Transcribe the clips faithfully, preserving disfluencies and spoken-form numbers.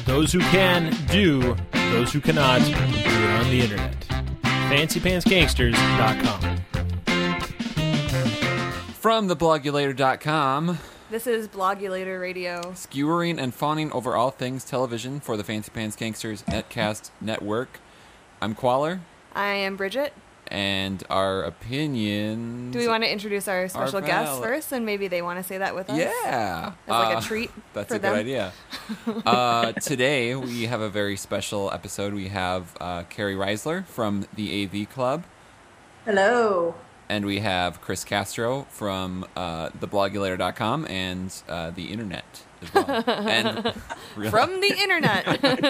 Those who can, do. Those who cannot, do it on the internet. fancy pants gangsters dot com. From the blogulator dot com, This is Blogulator Radio. skewering and fawning over all things television for the Fancy Pants Gangsters Netcast Network. I'm Qualler, I am Bridget. and our opinions... Do we want to introduce our special guests valid. first, and maybe they want to say that with us? Yeah. As like Uh, a treat That's for a them? good idea. uh, today, we have a very special episode. We have uh, Carrie Reisler from the A V Club, Hello. and we have Chris Castro from uh, the blogulator dot com and uh, the internet as well. and really- From the internet.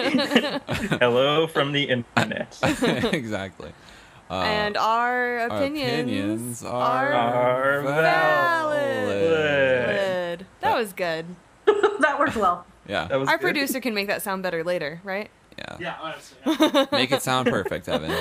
Hello from the internet. exactly. Uh, and our our opinions, opinions are, are valid. valid. That was good. That worked well. Yeah, That was Our good. producer can make that sound better later, right? yeah. Yeah, honestly. Make it sound perfect, Evan.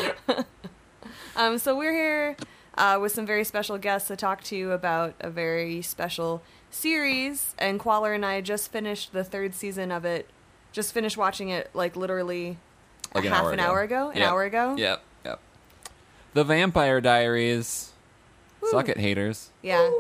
Um, so we're here uh, with some very special guests to talk to you about a very special series. And Qualler and I just finished the third season of it. Just finished watching it, like, literally Like an half hour an ago. hour ago? An Yep. hour ago? Yep, yep. The Vampire Diaries. Woo. Suck it, haters. Yeah.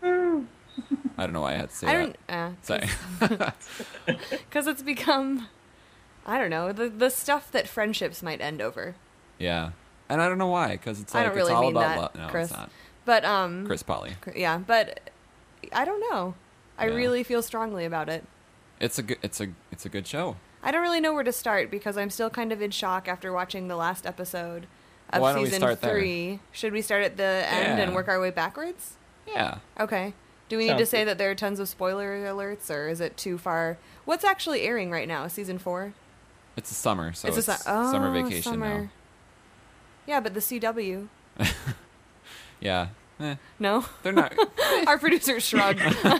I don't know why I had to say I that. don't... Uh, Sorry. Because it's become... I don't know. The, the stuff that friendships might end over. Yeah. And I don't know why, because it's I like don't it's really all mean about that, love. No, Chris. it's not. But, um... Chris Polly. Yeah, but... I don't know. I Yeah. really feel strongly about it. It's a good. It's a. It's a good show. I don't really know where to start because I'm still kind of in shock after watching the last episode of Why don't we season start there? three. Should we start at the end Yeah. and work our way backwards? Yeah. Okay. Do we need to Sounds say good. that there are tons of spoiler alerts, or is it too far? What's actually airing right now? Season four? It's a summer, so it's, a su- oh, summer vacation summer. Yeah, but the C W. now. Yeah. Eh, No? they're not. Our producer shrugged.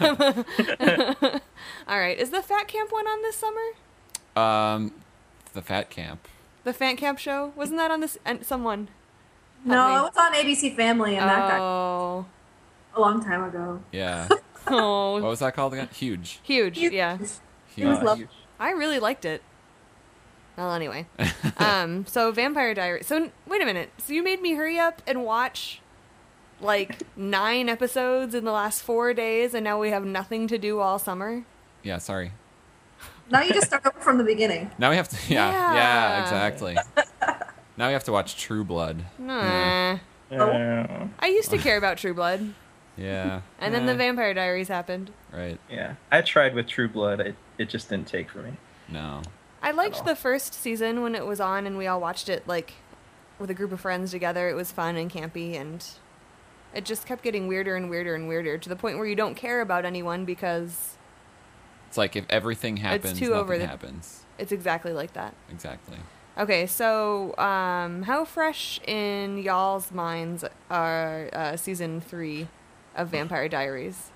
All right. Is the Fat Camp one on this summer? um, the Fat Camp. The Fat Camp show? Wasn't that on this? And someone. No, me. it was on A B C Family, and that got Oh. a long time ago. Yeah. Oh. What was that called again? Huge. Huge. Yeah. It was Huge. lovely. I really liked it. Well, anyway. um, so Vampire Diaries. So, wait a minute. So you made me hurry up and watch, like, nine episodes in the last four days, and now we have nothing to do all summer? Yeah. Sorry. Now you just start over from the beginning. Now we have to. Yeah. Yeah. Yeah. exactly. Now we have to watch True Blood. Nah. Uh, I used to care about True Blood, Yeah. and then the Eh, Vampire Diaries happened. Right. yeah, I tried with True Blood. It it just didn't take for me. No. I liked all. the first season when it was on, and we all watched it, like, with a group of friends together. It was fun and campy, and it just kept getting weirder and weirder and weirder, to the point where you don't care about anyone because It's like if everything happens, too nothing over the- happens. it's exactly like that. Exactly. Okay, so um, how fresh in y'all's minds are uh, season three of Vampire Diaries?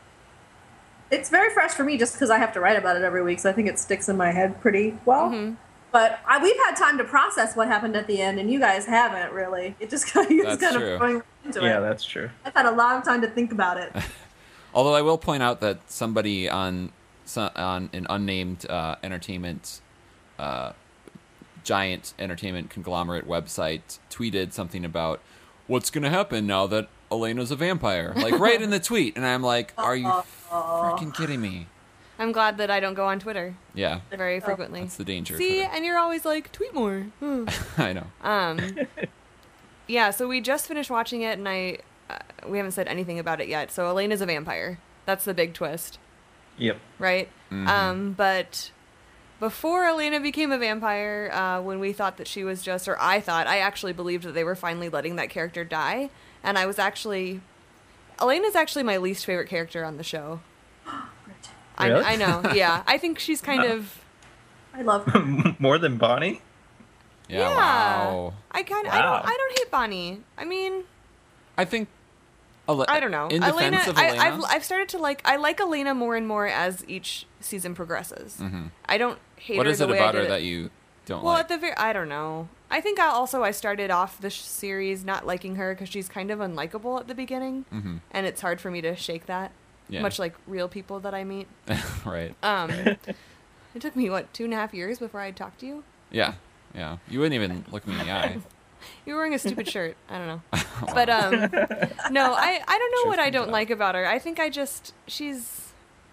It's very fresh for me just because I have to write about it every week, so I think it sticks in my head pretty well. Mhm. But I, we've had time to process what happened at the end, and you guys haven't really. It just kind of, you're just That's kind true. of going into Yeah, it. that's true. I've had a lot of time to think about it. Although I will point out that somebody on so- on an unnamed uh, entertainment uh, giant entertainment conglomerate website tweeted something about what's going to happen now that Elena's a vampire, like right in the tweet, and I'm like, are you freaking kidding me? I'm glad that I don't go on Twitter Yeah, very frequently. that's the danger. See, for- and you're always like, tweet more. Hmm. I know. Um, yeah, so we just finished watching it, and I uh, we haven't said anything about it yet. So Elena's a vampire. That's the big twist, Yep. right? Mhm. Um, but before Elena became a vampire, uh, when we thought that she was just, or I thought, I actually believed that they were finally letting that character die, and I was actually, Elena's actually my least favorite character on the show. Really? I, I know, yeah. I think she's kind of, I love her. More than Bonnie? Yeah. yeah. Wow. I kind of, I Wow. don't, I don't hate Bonnie. I mean, I think. Ele- I don't know. In Elena, defense of I, Elena, I've I've started to like I like Elena more and more as each season progresses. Mhm. I don't hate what her is the it way about I her did that it. you don't Well, like? at the very, I don't know. I think I also I started off the sh- series not liking her because she's kind of unlikable at the beginning, mm-hmm. and it's hard for me to shake that. Yeah. Much like real people that I meet. Right. Um, It took me, what, two and a half years before I'd talk to you? Yeah, yeah. You wouldn't even look me in the eye. You were wearing a stupid shirt. I don't know. But, um, no, I, I don't know what I don't like about her. I think I just, she's,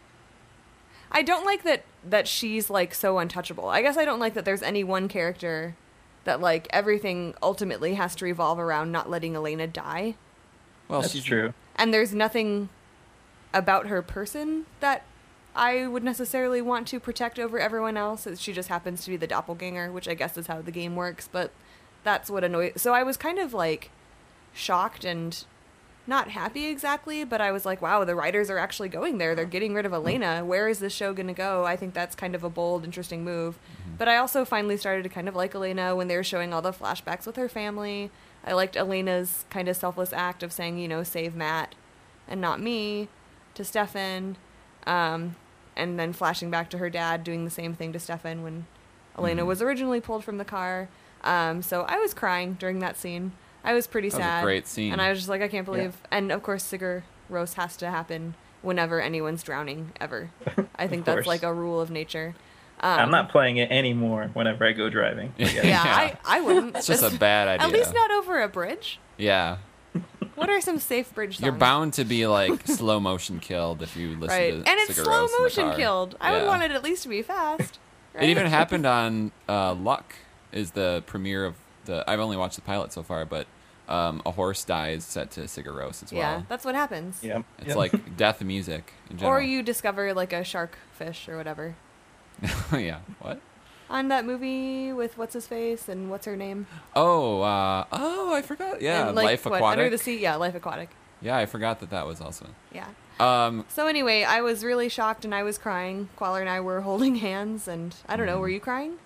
I don't like that, that she's, like, so untouchable. I guess I don't like that there's any one character that, like, everything ultimately has to revolve around not letting Elena die. Well, That's she's true. And there's nothing about her person that I would necessarily want to protect over everyone else. She just happens to be the doppelganger, which I guess is how the game works, but that's what annoys. So I was kind of like shocked and not happy exactly, but I was like, wow, the writers are actually going there. They're getting rid of Elena. Where is this show going to go? I think that's kind of a bold, interesting move. Mm-hmm. But I also finally started to kind of like Elena when they were showing all the flashbacks with her family. I liked Elena's kind of selfless act of saying, you know, save Matt and not me to Stefan. Um, and then flashing back to her dad doing the same thing to Stefan when Elena Mm-hmm. was originally pulled from the car. Um, so I was crying during that scene. I was pretty That was a sad. great scene. And I was just like, I can't believe. And of course, Sigur Rós has to happen whenever anyone's drowning, ever. I think that's course. like a rule of nature. Um, I'm not playing it anymore whenever I go driving. I guess. Yeah, Yeah. I, I wouldn't. It's just a bad idea. At least not over a bridge. Yeah. What are some safe bridge songs? You're bound to be like slow motion killed if you listen Right. to And it's Sigur slow Rós in the motion car. killed. I would Yeah. want it at least to be fast. Right? It even happened on uh, Luck, is the premiere of the. I've only watched the pilot so far, but um, a horse dies set to Sigur Rós as well. Yeah, that's what happens. Yep. It's Yep. like death music in general. Or you discover like a shark fish or whatever. Yeah. What? On that movie with what's his face and what's her name? Oh, uh, oh, I forgot. Yeah, And, like, Life what, Aquatic. Under the Sea. Yeah, Life Aquatic. Yeah, I forgot that that was also. Yeah. Um, So anyway, I was really shocked and I was crying. Qualler and I were holding hands, and I don't know, were you crying?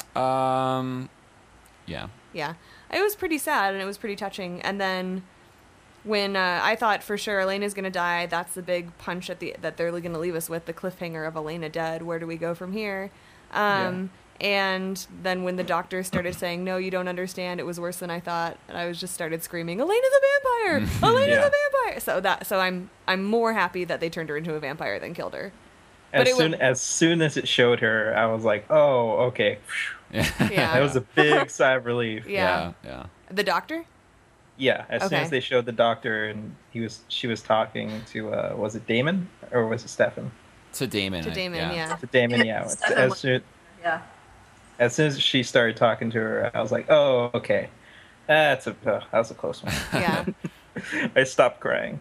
um, yeah. Yeah. It was pretty sad and it was pretty touching. And then when uh, I thought for sure Elena's going to die, that's the big punch at the that they're going to leave us with, the cliffhanger of Elena dead. Where do we go from here? Um, And then when the doctor started saying, no, you don't understand, it was worse than I thought, and I was just started screaming, Elena's a vampire! Elena's Yeah. a vampire! So that so I'm I'm more happy that they turned her into a vampire than killed her. As But it soon would- as soon as it showed her, I was like, "Oh, okay." Yeah. That was a big sigh of relief. Yeah. Yeah. yeah. The doctor? Yeah, as soon Okay. as they showed the doctor and he was, she was talking to, uh, was it Damon or was it Stefan? To Damon. To I- Damon, yeah. To Damon, yeah. Stefan As was- soon, Yeah. as soon as she started talking to her, I was like, "Oh, okay, that's a uh, that was a close one." Yeah. I stopped crying.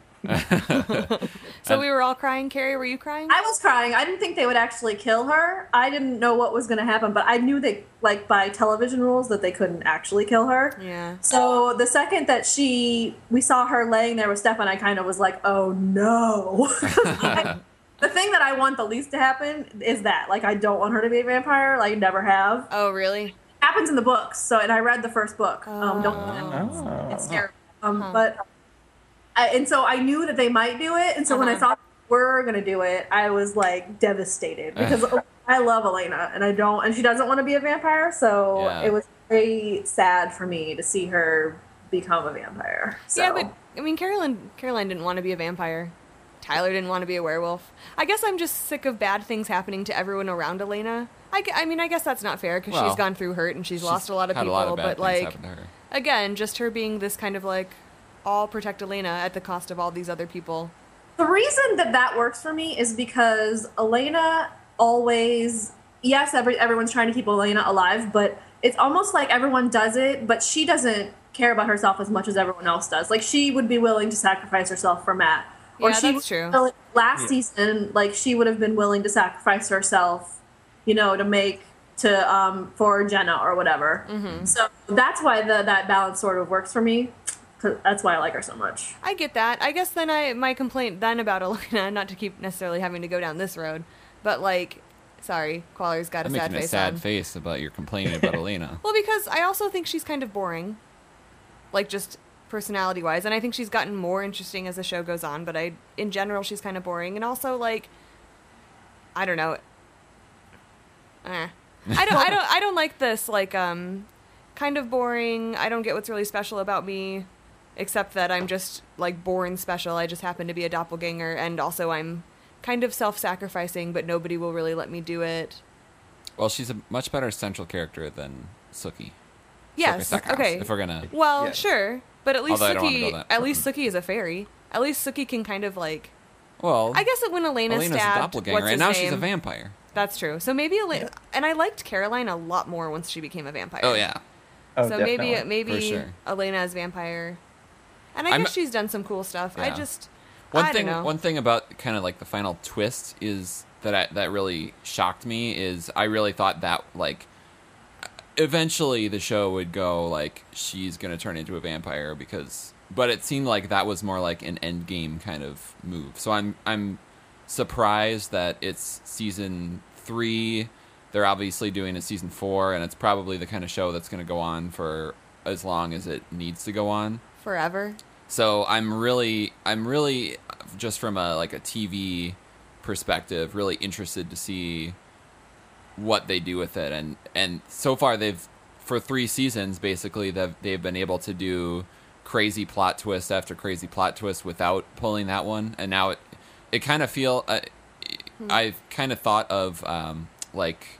So we were all crying. Carrie, were you crying? I was crying. I didn't think they would actually kill her. I didn't know what was going to happen, but I knew they, like, by television rules, that they couldn't actually kill her. Yeah. So the second that she, we saw her laying there with Stefan, I kind of was like, oh no. I, the thing that I want the least to happen is that, like, I don't want her to be a vampire. Like, never have. Oh, really? It happens in the books. So, and I read the first book. Um, don't. Oh. It's scary. Um, But, I, and so I knew that they might do it. And so when I Uh-huh. thought they were going to do it, I was like devastated because I love Elena and I don't, and she doesn't want to be a vampire. So Yeah. it was very sad for me to see her become a vampire. So. Yeah, but I mean, Caroline, Caroline didn't want to be a vampire. Tyler didn't want to be a werewolf. I guess I'm just sick of bad things happening to everyone around Elena. I, gu- I mean, I guess that's not fair because Well, she's gone through hurt and she's, She's lost a lot of had people. a lot of bad but things like, happen to her. again, just her being this kind of like, all protect Elena at the cost of all these other people. The reason that that works for me is because Elena always, yes, every, everyone's trying to keep Elena alive, but it's almost like everyone does it, but she doesn't care about herself as much as everyone else does. Like, she would be willing to sacrifice herself for Matt. Or Yeah, she that's true. would- Last Yeah. season, like, she would have been willing to sacrifice herself, you know, to make, to, um, for Jenna or whatever. Mm-hmm. So that's why the, that balance sort of works for me. 'Cause that's why I like her so much. I get that. I guess then I my complaint then about Elena, not to keep necessarily having to go down this road, but like, sorry, Qualler's got a I'm sad making a face sad on. face about your complaining about Elena. Well, because I also think she's kind of boring, like just personality-wise, and I think she's gotten more interesting as the show goes on. But I, in general, she's kind of boring, and also like, I don't know. Eh. I don't. I don't. I don't like this. Like, um, kind of boring. I don't get what's really special about me, except that I'm just like born special. I just happen to be a doppelganger, and also I'm kind of self-sacrificing, but nobody will really let me do it. Well, she's a much better central character than Sookie. Yes. So if that counts, Okay. If we're gonna, Well, Yeah. sure, but at least Although I don't wanna go Sookie. that At far. least Sookie is a fairy. At least Sookie can kind of like. well, I guess that when Elena Elena's a stabbed, doppelganger, what's and his now name? she's a vampire. That's true. So maybe Elena, and I liked Caroline a lot more once she became a vampire. Oh yeah, Oh, so definitely. maybe maybe For sure. Elena as vampire, and I I'm- guess she's done some cool stuff. I Yeah. just One I thing, don't know. one thing about kind of like the final twist is that I, that really shocked me is I really thought that like eventually the show would go like she's gonna turn into a vampire because, but it seemed like that was more like an end game kind of move. So I'm I'm surprised that it's season three. They're obviously doing a season four, and it's probably the kind of show that's gonna go on for as long as it needs to go on. Forever. So I'm really, I'm really, just from a like a T V perspective, really interested to see what they do with it. And and so far they've, for three seasons basically, they've they've been able to do crazy plot twist after crazy plot twist without pulling that one. And now it it kind of feel, uh, I've kind of thought of um, like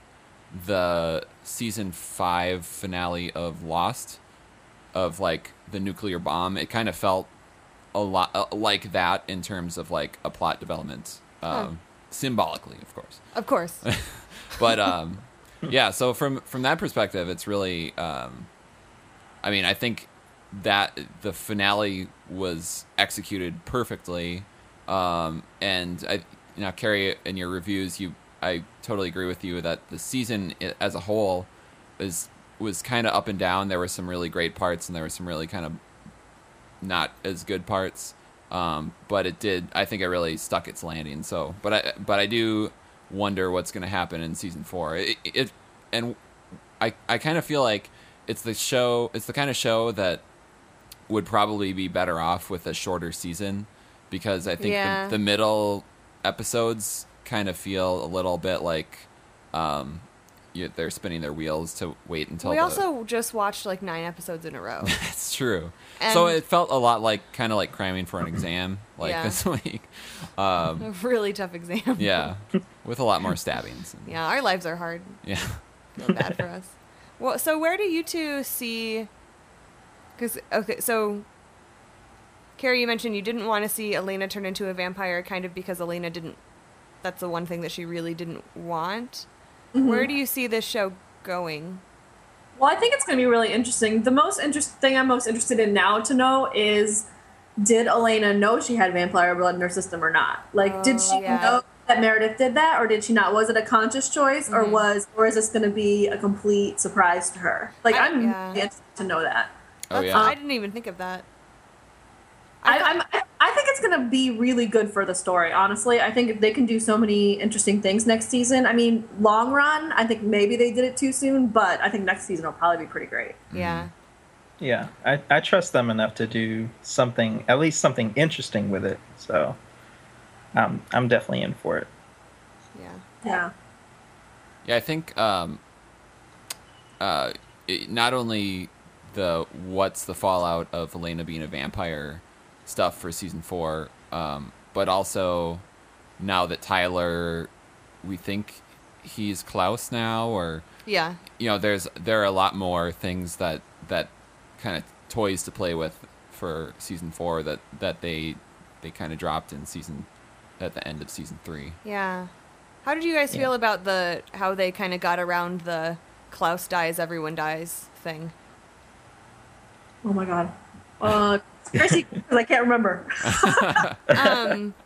the season five finale of Lost, of like the nuclear bomb. It kind of felt a lot uh, like that in terms of like a plot development, um, Huh. symbolically, of course. Of course. But um, yeah, so from from that perspective, it's really. Um, I mean, I think that the finale was executed perfectly, um, and I, you know, Carrie, in your reviews, you, I totally agree with you that the season i- as a whole is was kind of up and down. There were some really great parts, and there were some really kind of not as good parts. Um, but it did. I think it really stuck its landing. So, but I, but I do wonder what's going to happen in season four. It, it and I, I kind of feel like it's the show. It's the kind of show that would probably be better off with a shorter season, because I think Yeah. the, the middle episodes kind of feel a little bit like um, you, they're spinning their wheels to wait until. we the, also just watched like nine episodes in a row. That's true. And- so it felt a lot like kind of like cramming for an exam, like Yeah. this week. Um, A really tough exam. yeah, with a lot more stabbings. And, Yeah, our lives are hard. yeah. Feel bad for us. Well, so where do you two see? Because okay, so Carrie, you mentioned you didn't want to see Elena turn into a vampire, kind of because Elena didn't. That's the one thing that she really didn't want. Where do you see this show going? Well, I think it's going to be really interesting. The most interesting thing I'm most interested in now to know is, did Elena know she had vampire blood in her system or not? Like, did she Oh, yeah. know that Meredith did that, or did she not? Was it a conscious choice, or was, or is this going to be a complete surprise to her? Like, I- I'm yeah. really interested to know that. Oh That's- yeah. I didn't even think of that. I, I'm, I think it's going to be really good for the story, honestly. I think they can do so many interesting things next season. I mean, long run, I think maybe they did it too soon, but I think next season will probably be pretty great. Yeah. Yeah, I, I trust them enough to do something, at least something interesting with it. So um, I'm definitely in for it. Yeah. Yeah. Yeah, I think um, uh, it, not only the what's the fallout of Elena being a vampire stuff for season four, um, but also now that Tyler, we think he's Klaus now, or Yeah. you know, there's there are a lot more things that that kind of toys to play with for season four that that they they kind of dropped in season at the end of season three. Yeah. How did you guys Yeah. feel about the how they kind of got around the Klaus dies, everyone dies thing? Oh my god. Uh, Chrissy, because I can't remember. Um,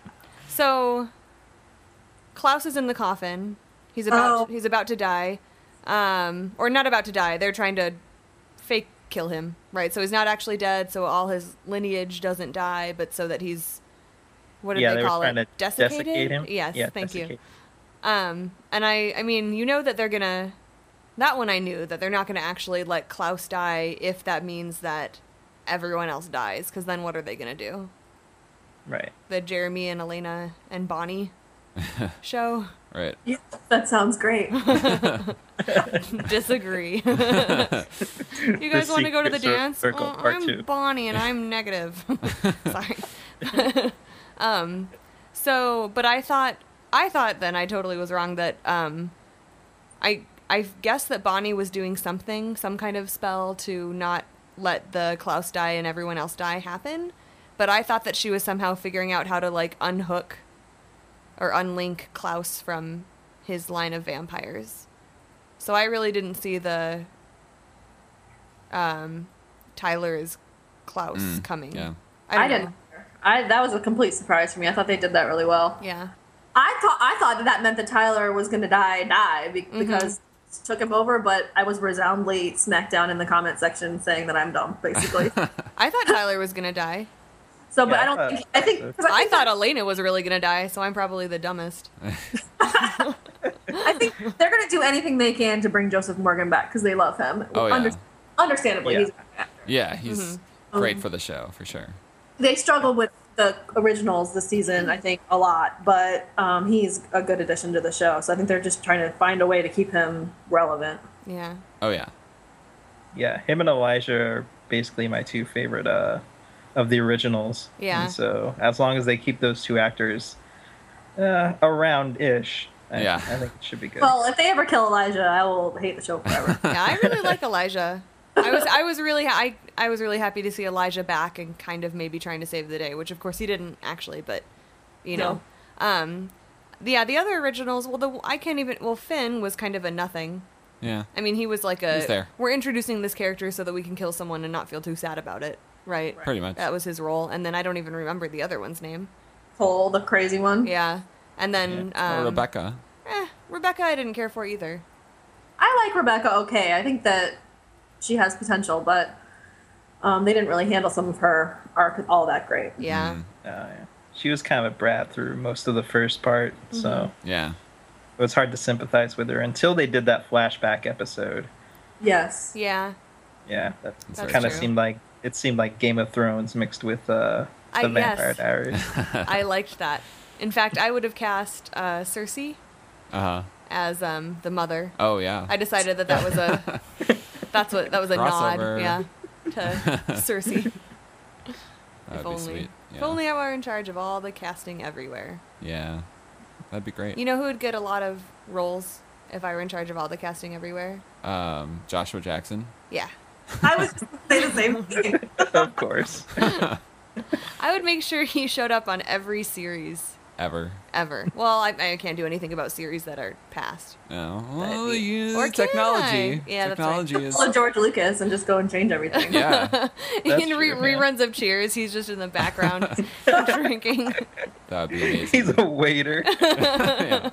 so Klaus is in the coffin. He's about Oh. to, he's about to die, um, or not about to die. They're trying to fake kill him, right? So he's not actually dead. So all his lineage doesn't die, but so that he's what did yeah, they, they were call trying it? to Desiccated? desiccate him. Yes, Yeah, thank you. desiccate. Um, and I, I mean, you know that they're gonna. That one I knew that they're not gonna actually let Klaus die if that means that everyone else dies. Because then what are they gonna do? Right. The Jeremy and Elena and Bonnie show? Right. Yeah, that sounds great. Disagree. You guys want to go to the Secret Cir- dance? Circle Oh, Part I'm Two. Bonnie and I'm negative. Sorry. um, so, but I thought, I thought then I totally was wrong that um, I I guess that Bonnie was doing something, some kind of spell to not let the Klaus die and everyone else die happen. But I thought that she was somehow figuring out how to, like, unhook or unlink Klaus from his line of vampires. So I really didn't see the um, Tyler is Klaus Mm, coming. yeah. I, don't I know. didn't. I that was a complete surprise for me. I thought they did that really well. Yeah. I thought I thought that that meant that Tyler was going to die, die be- Mm-hmm. because took him over. But I was resoundingly smacked down in the comment section saying that I'm dumb, basically. I thought Tyler was going to die. So, but Yeah, I don't I think thought I think so. 'cause I, I think thought that- Elena was really going to die, so I'm probably the dumbest. I think they're going to do anything they can to bring Joseph Morgan back because they love him. Oh, yeah. understandably, Yeah. he's a good actor. Yeah, he's Mm-hmm. great for the show, for sure. They struggled with the originals this season, I think, a lot, but um, he's a good addition to the show. So I think they're just trying to find a way to keep him relevant. Yeah. Oh, yeah. Yeah, him and Elijah are basically my two favorite uh, of the originals. Yeah. And so as long as they keep those two actors uh, around-ish, I, Yeah. I think it should be good. Well, if they ever kill Elijah, I will hate the show forever. Yeah, I really like Elijah. I was I was really ha- I I was really happy to see Elijah back and kind of maybe trying to save the day, which of course he didn't actually, but you know. Um yeah, the other originals, well the I can't even well Finn was kind of a nothing. Yeah. I mean, he was like a He's there. we're introducing this character so that we can kill someone and not feel too sad about it, right? Pretty much. That was his role, and then I don't even remember the other one's name. Cole, the crazy one. Yeah. And then Or um Rebecca. eh, Rebecca I didn't care for either. I like Rebecca okay. I think that she has potential, but um, they didn't really handle some of her arc all that great. Yeah. Mm. Uh, yeah. She was kind of a brat through most of the first part, so Yeah. it was hard to sympathize with her until they did that flashback episode. Yes. Yeah. Yeah, that That's kind of true. seemed like it seemed like Game of Thrones mixed with uh, I- the Vampire yes. Diaries. I liked that. In fact, I would have cast uh, Cersei Uh-huh. as um, the mother. Oh, yeah. I decided that that was a that's what that was a Crossover. nod, yeah, to Cersei. That if would be only, sweet. if Yeah. only I were in charge of all the casting everywhere. Yeah. That'd be great. You know who would get a lot of roles if I were in charge of all the casting everywhere? Um, Joshua Jackson. Yeah, I was just gonna say the same thing. Of course. I would make sure he showed up on every series Ever. ever. Well, I, I can't do anything about series that are past. No. But Well, you- use or can technology. I? Yeah, that's right. technology is. Follow George Lucas and just go and change everything. Yeah. That's in re- true, yeah. reruns of Cheers, he's just in the background drinking. That would be amazing. He's a waiter. Yeah.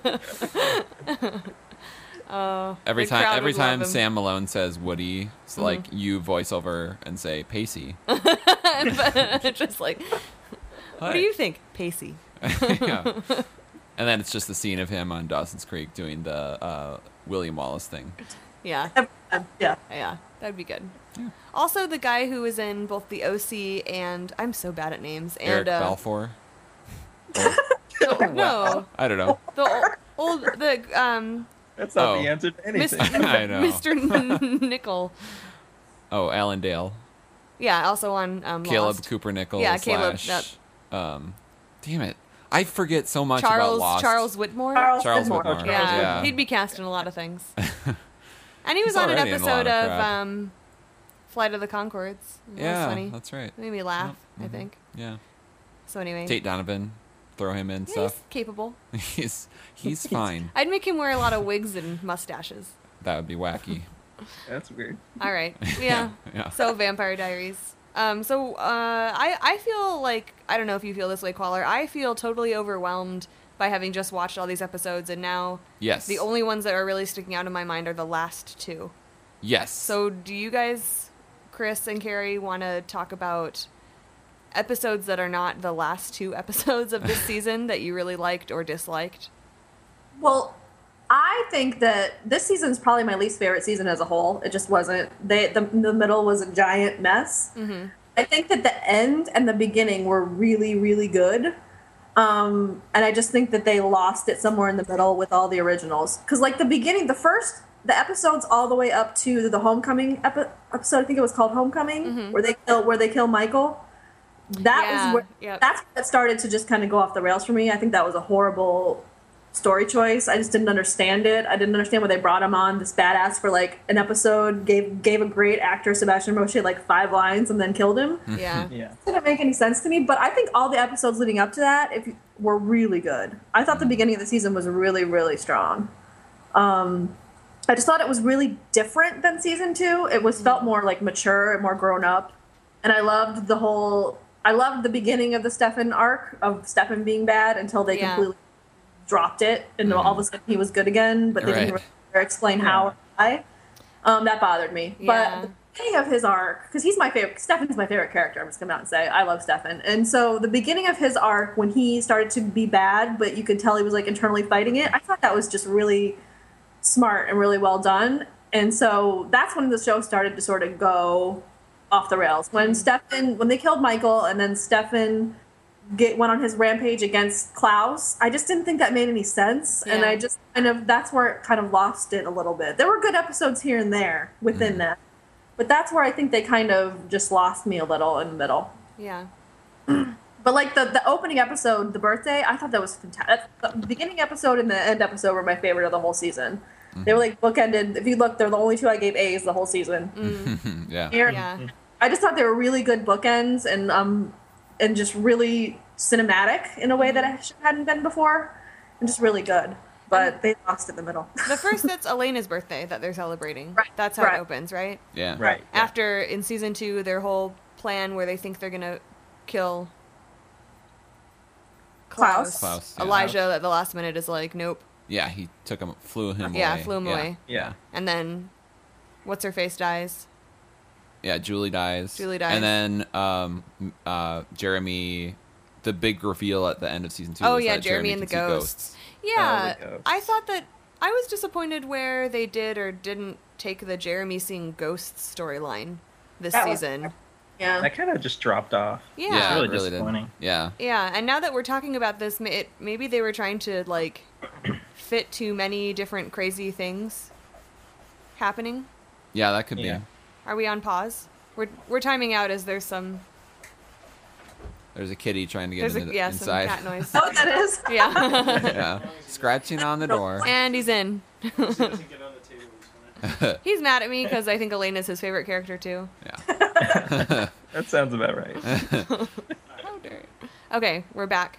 Oh, Every the time, crowd every would love time him. Sam Malone says Woody, it's Mm-hmm. like you voice over and say Pacey. just like, what do you think, Pacey? Yeah. And then it's just the scene of him on Dawson's Creek doing the uh, William Wallace thing. Yeah, Yeah. yeah, that'd be good. Also, the guy who was in both the O C and I'm so bad at names and Eric uh, Balfour. no, no, I don't know. the o- old the um That's not Oh. the answer to Mis- anything. I know. Mister Nickel. Oh, Alan Dale. Yeah, also on um, Caleb Lost. Cooper Nichols. Yeah, Caleb, slash, um, damn it. I forget so much Charles about Lost. Charles Whitmore. Charles, Charles Whitmore. Whitmore. Yeah, Yeah. he'd be cast in a lot of things. And he was He's on an already in a lot episode of of crap. um, Flight of the Conchords. That was Yeah, funny. that's right. It made me laugh, Yep, I mhm. think. Yeah. So anyway, Tate Donovan. Throw him in yeah, stuff. he's capable. He's he's fine. I'd make him wear a lot of wigs and mustaches. That would be wacky. That's weird. All right, yeah. Yeah. So Vampire Diaries. Um, so uh, I I feel like I don't know if you feel this way, Qualler. I feel totally overwhelmed by having just watched all these episodes, and now Yes. the only ones that are really sticking out in my mind are the last two. Yes. So do you guys, Chris and Carrie, want to talk about episodes that are not the last two episodes of this season that you really liked or disliked? Well, I think that this season's probably my least favorite season as a whole. It just wasn't. They the, the middle was a giant mess. Mm-hmm. I think that the end and the beginning were really, really good. Um, and I just think that they lost it somewhere in the middle with all the originals. Because, like, the beginning, the first, the episodes all the way up to the Homecoming epi- episode, I think it was called Homecoming, where they kill where they kill Michael. That Yeah, was where yep. that's what started to just kind of go off the rails for me. I think that was a horrible story choice. I just didn't understand it. I didn't understand why they brought him on, this badass, for like an episode, gave gave a great actor, Sebastian Roche, like five lines and then killed him. Yeah. Yeah. It didn't make any sense to me, but I think all the episodes leading up to that if, were really good. I thought the beginning of the season was really, really strong. Um, I just thought it was really different than season two. It was felt more like mature and more grown up. And I loved the whole... I loved the beginning of the Stefan arc, of Stefan being bad, until they Yeah. completely dropped it, and all of a sudden he was good again, but they didn't Right. really explain how or why. Um, that bothered me. Yeah. But the beginning of his arc, because he's my favorite, Stefan's my favorite character, I'm just going to come out and say, I love Stefan. And so the beginning of his arc, when he started to be bad, but you could tell he was like internally fighting it, I thought that was just really smart and really well done. And so that's when the show started to sort of go off the rails. When Stefan, when they killed Michael, and then Stefan get went on his rampage against Klaus, I just didn't think that made any sense, and Yeah. I just kind of that's where it kind of lost it a little bit. There were good episodes here and there within that, but that's where I think they kind of just lost me a little in the middle. Yeah. But like the the opening episode, the birthday, I thought that was fantastic. The beginning episode and the end episode were my favorite of the whole season. They were like bookended. If you look, they're the only two I gave A's the whole season. yeah. Here, Yeah. I just thought they were really good bookends, and um, and just really cinematic in a way that it hadn't been before, and just really good. But they lost in the middle. The first that's Elena's birthday that they're celebrating. Right. That's how Right. it opens, right? Yeah. Right. yeah. After in season two, their whole plan where they think they're gonna kill Klaus. Klaus, yeah. Elijah at the last minute is like, nope. Yeah, he took him, flew him Yeah, away. flew him yeah. away. Yeah. And then what's her face dies. Yeah, Julie dies. Julie dies. And then um, uh, Jeremy, the big reveal at the end of season two. Oh was yeah, that Jeremy and the can see ghosts. Yeah, Oh, the ghosts. I thought that I was disappointed where they did or didn't take the Jeremy seeing ghosts storyline this That was- season. Yeah. That kind of just dropped off. Yeah. Yeah, It's really it really disappointing. did. Yeah. Yeah, and now that we're talking about this, ma- it, maybe they were trying to like fit too many different crazy things happening. Yeah, that could Yeah. be. Are we on pause? We're we're timing out as there's some There's a kitty trying to get there's a into, yeah inside. some cat noise. Oh, what that is? Yeah, yeah. Scratching on the door. and he's in. He doesn't get on the table. He's fine. He's mad at me because I think Elena's his favorite character too. Yeah. That sounds about right. How dare you. Okay, we're back.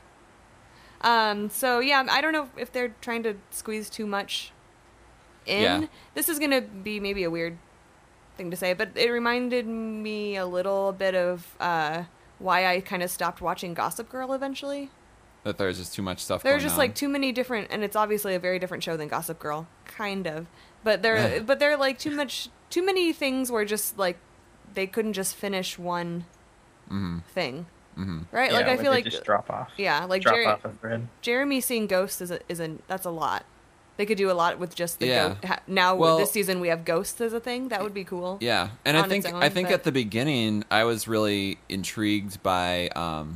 Um, so yeah, I don't know if they're trying to squeeze too much in. Yeah. This is gonna be maybe a weird thing to say, but it reminded me a little bit of uh, why I kind of stopped watching Gossip Girl eventually. That there's just too much stuff There's going just on. like too many different, and it's obviously a very different show than Gossip Girl, kind of. But there, but there are like too much, too many things where just like they couldn't just finish one Mm-hmm. thing, Mm-hmm. right? Yeah, like I where feel they like just drop off. yeah, like drop Jerry, off a thread. Jeremy seeing ghosts is a, is a that's a lot. They could do a lot with just the Yeah. ghost. Ha- now Well- with this season we have ghosts as a thing. That would be cool. Yeah, and I on think its own, I think but- at the beginning I was really intrigued by um,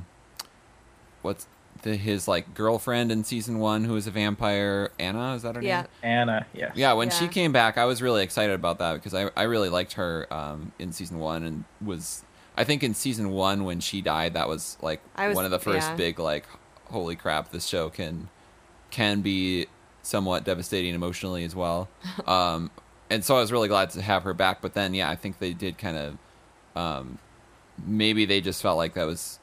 what's the his like girlfriend in season one who was a vampire. Anna, is that her Yeah. name? Anna, yes. Yeah, when Yeah. she came back, I was really excited about that because I I really liked her um, in season one and was I think in season one when she died that was like I was- one of the first yeah. big like holy crap this show can can be somewhat devastating emotionally as well. Um, and so I was really glad to have her back. But then, yeah, I think they did kind of, um, maybe they just felt like that was,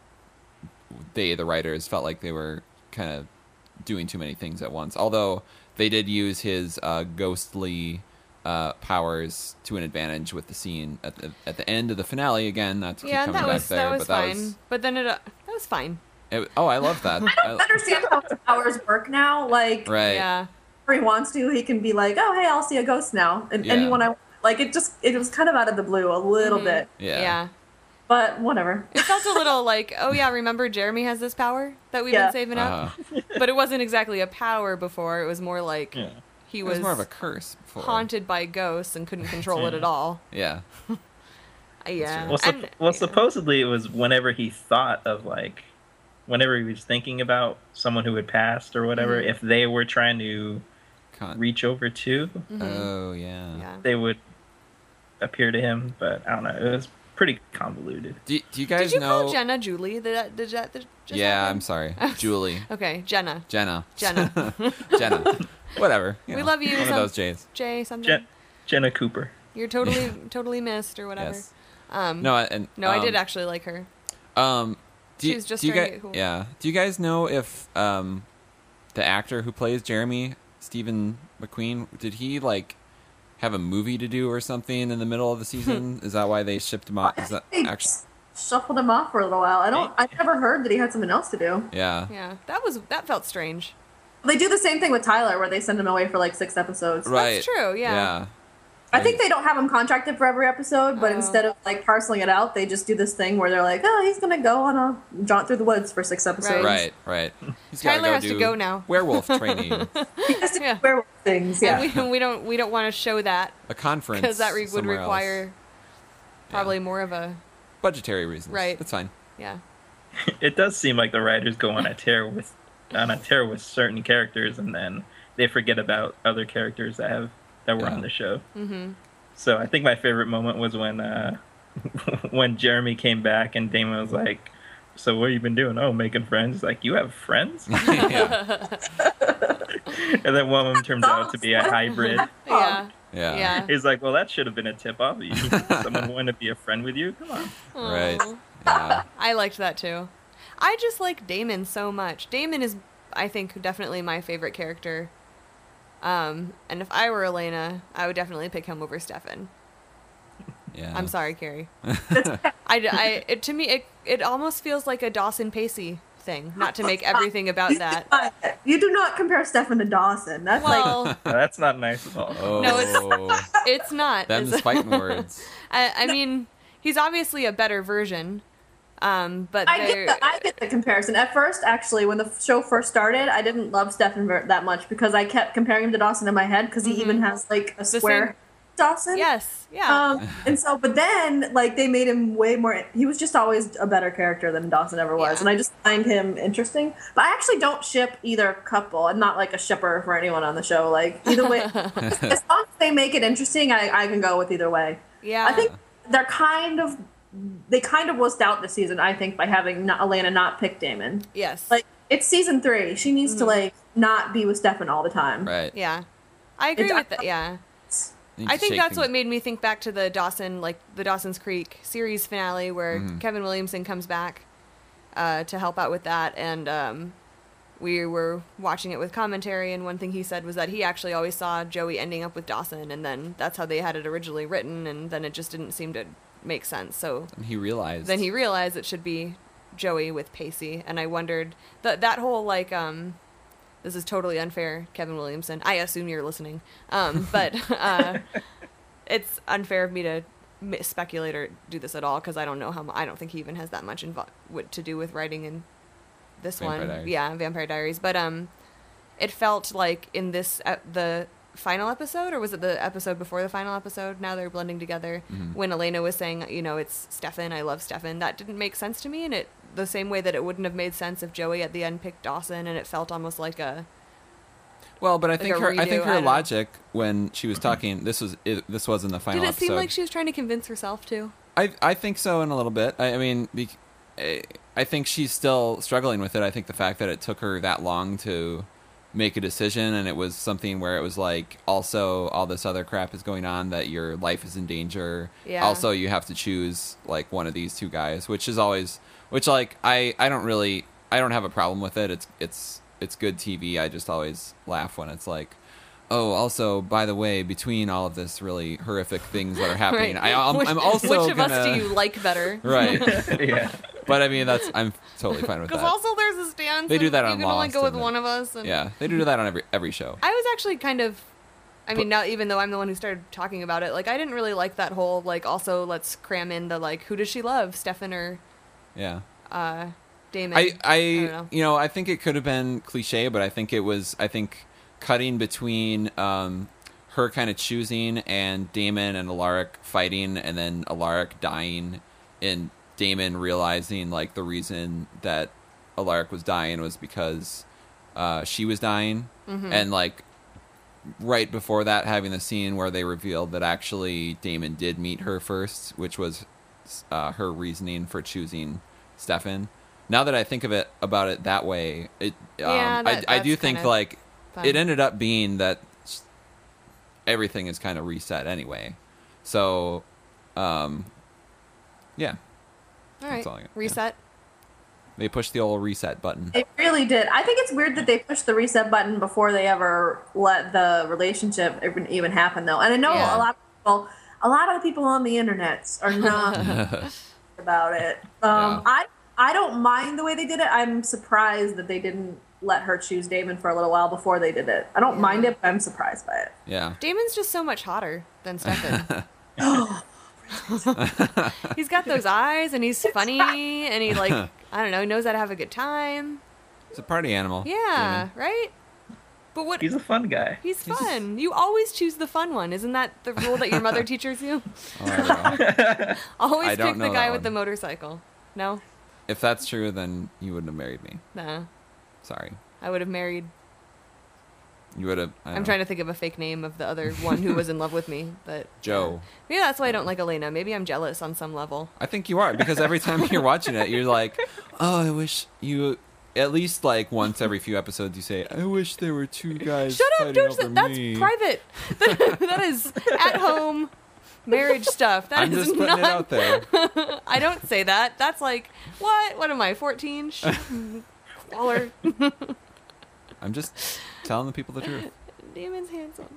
they, the writers, felt like they were kind of doing too many things at once. Although they did use his uh, ghostly uh, powers to an advantage with the scene at the at the end of the finale. Again, not to keep Yeah, coming that back was there, that was but that fine. was But then it uh, that was fine. it, oh, I love that. I don't understand how his powers work now. Like, Right. Yeah. whenever he wants to, he can be like, "Oh, hey, I'll see a ghost now," and Yeah. anyone I like. It just it was kind of out of the blue a little Mhm. bit, Yeah. Yeah. but whatever. It felt a little like, oh yeah, remember Jeremy has this power that we've Yeah. been saving up? Uh-huh. But it wasn't exactly a power before. It was more like Yeah. he It was, was more of a curse before. haunted by ghosts and couldn't control it at all. Yeah. Uh, Yeah. Well, sup- And- well, yeah. supposedly it was whenever he thought of like, whenever he was thinking about someone who had passed or whatever, Mhm. if they were trying to Con- reach over to, Mhm. Oh yeah. Yeah. they would appear to him. But I don't know. It was pretty convoluted. Do, do you guys Did you know? call Jenna Julie? Did that, did that just yeah, happen? I'm sorry, Julie, Okay, Jenna. Jenna, Jenna. Jenna, whatever. you We know, love you, One some- of those J's. Jay something. Je- Jenna Cooper. You're totally totally missed or whatever. Yes. Um, No, and no, I did um, actually like her. Um, do She you, was just do you trying guys, to get cool. Yeah. Do you guys know if um, the actor who plays Jeremy, Stephen McQueen, did he like have a movie to do or something in the middle of the season? Is that why they shipped him off? Is that They actually? shuffled him off for a little while. I don't. I never heard that he had something else to do. Yeah. Yeah, that was that felt strange. They do the same thing with Tyler, where they send him away for like six episodes. Right. That's true, yeah. Yeah. I think they don't have him contracted for every episode, but Oh. instead of like parceling it out, they just do this thing where they're like, "Oh, he's gonna go on a jaunt through the woods for six episodes." Right. Right. He's gotta Tyler go has to do go now. Werewolf training, He has to do Yeah. werewolf things. Yeah. And we, we don't we don't want to show that a conference because that re- would somewhere require else. probably Yeah. more of a budgetary reasons. Right. That's fine. yeah. It does seem like the writers go on a tear with on a tear with certain characters, and then they forget about other characters that have that were Yeah. on the show. Mm-hmm. So I think my favorite moment was when uh, when Jeremy came back and Damon was like, "So what have you been doing? Oh, making friends." He's like, "You have friends?" yeah. And then one of them turns out to be a hybrid. Yeah. Yeah. Yeah. He's like, "Well, that should have been a tip off. You someone wanted to be a friend with you. Come on." Right. Aw. Yeah. I liked that too. I just like Damon so much. Damon is, I think, definitely my favorite character. Um, and if I were Elena, I would definitely pick him over Stefan. Yeah. I'm sorry, Carrie. I, I, it, to me, it, it almost feels like a Dawson Pacey thing. Not to make everything about that. You do not compare Stefan to Dawson. That's like Well, No, that's not nice at all. Oh. No, it's- it's not. Them's It's- fighting words. I, I mean, he's obviously a better version. Um, but I they're- get the I get the comparison. At first, actually, when the show first started, I didn't love Stefan ver- that much because I kept comparing him to Dawson in my head because he even has like a same- square Dawson. yes, yeah. Um, and so, but then, like, they made him way more. He was just always a better character than Dawson ever was, Yeah. and I just find him interesting. But I actually don't ship either couple. I'm not like a shipper for anyone on the show. Like, either way, as long as they make it interesting, I, I can go with either way. yeah. I think they're kind of they kind of wussed out this season. I think by having not, Elena not pick Damon. yes. Like, it's season three. She needs to like not be with Stefan all the time. Right. yeah. I agree It's- with that. Yeah. Need I to think shake that's things- what made me think back to the Dawson, like the Dawson's Creek series finale, where Mm-hmm. Kevin Williamson comes back uh, to help out with that, and um, we were watching it with commentary. And one thing he said was that he actually always saw Joey ending up with Dawson, and then that's how they had it originally written, and then it just didn't seem to make sense. So And he realized. then he realized it should be Joey with Pacey, and I wondered that that whole like um. This is totally unfair, Kevin Williamson. I assume you're listening. Um, but uh, it's unfair of me to mi- speculate or do this at all because I don't know how. Mu- I don't think he even has that much invo- what to do with writing in this Vampire one. Diaries. Yeah, Vampire Diaries. But um, it felt like in this uh, the final episode, or was it the episode before the final episode? Now they're blending together. Mm-hmm. When Elena was saying, you know, it's Stefan. I love Stefan. That didn't make sense to me, and it the same way that it wouldn't have made sense if Joey at the end picked Dawson, and it felt almost like a Well, but I think a her. I redo, think I her don't know. logic when she was talking. This was. It, this was in the final Did it episode. seem like she was trying to convince herself too? I I think so in a little bit. I, I mean, be, I- I think she's still struggling with it. I think the fact that it took her that long to make a decision, and it was something where it was like, also all this other crap is going on, that your life is in danger. Yeah. Also, you have to choose like one of these two guys, which is always, which like I I don't really I don't have a problem with it. It's it's it's good T V. I just always laugh when it's like, oh, also, by the way, between all of this really horrific things that are happening, I, I'm, which, I'm also which of gonna, us do you like better? right? Yeah. But I mean, that's I'm totally fine with Because that. also there's a stance. They do and that you on can only Lost, go with and one of us. And Yeah, they do that on every every show. I was actually kind of. I mean, now even though I'm the one who started talking about it, like I didn't really like that whole like. Also, let's cram in the like, who does she love, Stefan or Yeah, uh, Damon? I I, don't know. you know I think it could have been cliche, but I think it was I think cutting between um, her kind of choosing and Damon and Alaric fighting, and then Alaric dying, and Damon realizing like the reason that Alaric was dying was because uh, she was dying, Mm-hmm. and like right before that having the scene where they revealed that actually Damon did meet her first, which was uh, her reasoning for choosing Stefan. Now that I think of it about it that way, it um, Yeah, that- I, I do that's think kind of like fun. it ended up being that s- everything is kind of reset anyway. So, um, yeah, All right, That's all I got, yeah. reset. they pushed the old reset button. It really did. I think it's weird that they pushed the reset button before they ever let the relationship even, even happen, though. And I know Yeah. a lot of people, a lot of people on the internet are not about it. Um, Yeah. I I don't mind the way they did it. I'm surprised that they didn't let her choose Damon for a little while before they did it. I don't Yeah. mind it, but I'm surprised by it. Yeah, Damon's just so much hotter than Stefan. He's got those eyes, and he's funny, and he like I don't know, knows how to have a good time. it's a party animal. Yeah, right. But what? He's a fun guy. He's fun. You always choose the fun one. Isn't that the rule that your mother teaches you? Oh, I don't know. Always I don't pick the know guy that with the one. motorcycle. No? If that's true, then you wouldn't have married me. Nah. Sorry, I would have married. you would have. I'm trying to think of a fake name of the other one who was in love with me, but Joe. maybe that's why I don't like Elena. Maybe I'm jealous on some level. I think you are, because every time you're watching it, you're like, oh, I wish you. At least like once every few episodes, you say, I wish there were two guys. Shut up! fighting Don't over say that's me. private. that is at home marriage stuff. That I'm is just putting not. it out there. I don't say that. That's like what? What am I? fourteen? Squalor. I'm just telling the people the truth. Damon's handsome.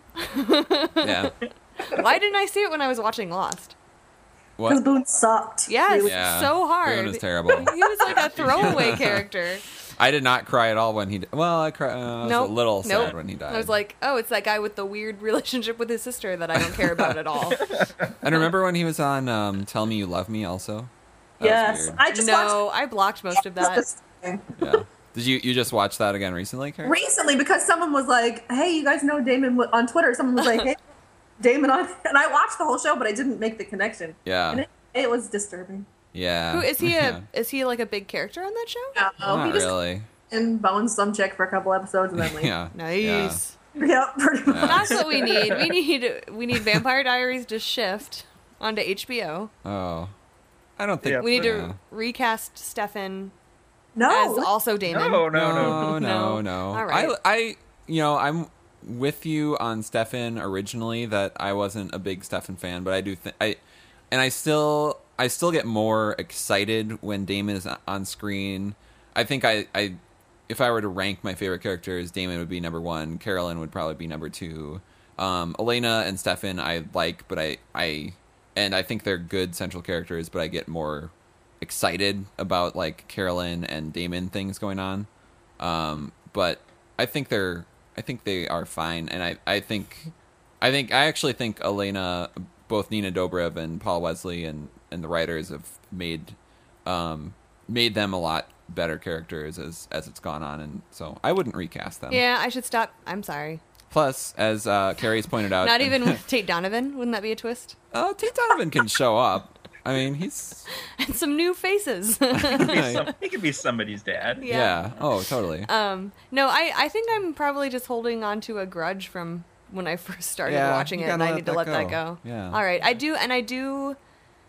Yeah. Why didn't I see it when I was watching Lost? Because What? Boone sucked. Yes, Really. Yeah. so hard. Boone was terrible. He was like a throwaway character. I did not cry at all when he. D- well, I cried. Uh, I was Nope. a little sad Nope. when he died. I was like, oh, it's that guy with the weird relationship with his sister that I don't care about at all. and remember when he was on um, "Tell Me You Love Me" also. That was Yes. weird. I just No, I blocked most of watched that. Yeah. Did you you just watch that again recently, Karen? recently because someone was like, "Hey, you guys know Damon w- on Twitter?" Someone was like, "Hey, Damon on," and I watched the whole show, but I didn't make the connection. And Yeah. it, it was disturbing. Yeah. Who is he? Yeah. A is he like a big character on that show? No, Not he just really. and boned some chick for a couple episodes and then like, Yeah. Nice. yep, pretty much. Yeah. That's what we need. We need we need Vampire Diaries to shift onto H B O. Yeah. Oh. I don't think Yeah. We need yeah. to recast Stefan No, as also Damon. No, no, no. no, no, No. no. All right. I, I, you know, I'm with you on Stefan originally. That I wasn't a big Stefan fan, but I do think I, and I still, I still get more excited when Damon is on screen. I think I, I, if I were to rank my favorite characters, Damon would be number one. Carolyn would probably be number two. Um, Elena and Stefan I like, but I, I, and I think they're good central characters, but I get more excited about like Carolyn and Damon things going on. Um, but I think they're, I think they are fine. And I, I think, I think, I actually think Elena, both Nina Dobrev and Paul Wesley and, and the writers have made, um, made them a lot better characters as, as it's gone on. And so I wouldn't recast them. Yeah, I should stop. I'm sorry. Plus, as, uh, Carrie's pointed out, Not even with Tate Donovan. Wouldn't that be a twist? oh, Tate Donovan can show up. I mean, he's, And some new faces. He could be some- he could be somebody's dad. Yeah. yeah. Oh, totally. Um, no, I, I think I'm probably just holding on to a grudge from when I first started Yeah, watching you it, and gotta I let need to that let that go. go. Yeah. All right, I do, and I do.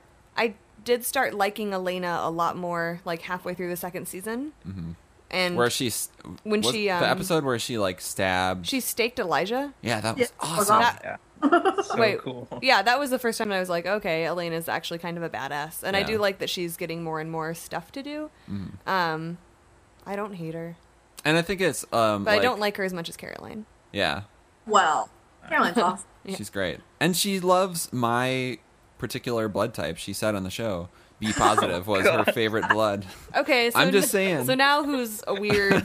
I did start liking Elena a lot more, like halfway through the second season, mm-hmm. and Where she's when was she, um, the episode where she like stabbed. she staked Elijah. yeah, that was Yeah, awesome. That- Yeah. So Wait, cool. yeah, that was the first time I was like, okay, Elena's actually kind of a badass, and I Yeah. do like that she's getting more and more stuff to do. Mm-hmm. Um, I don't hate her, And I think it's um, but like, I don't like her as much as Caroline. Yeah, well, Caroline's off. Yeah. she's great, and she loves my particular blood type. She said on the show, "B positive" was her favorite blood. Okay, so I'm just n- saying. So now who's a weird,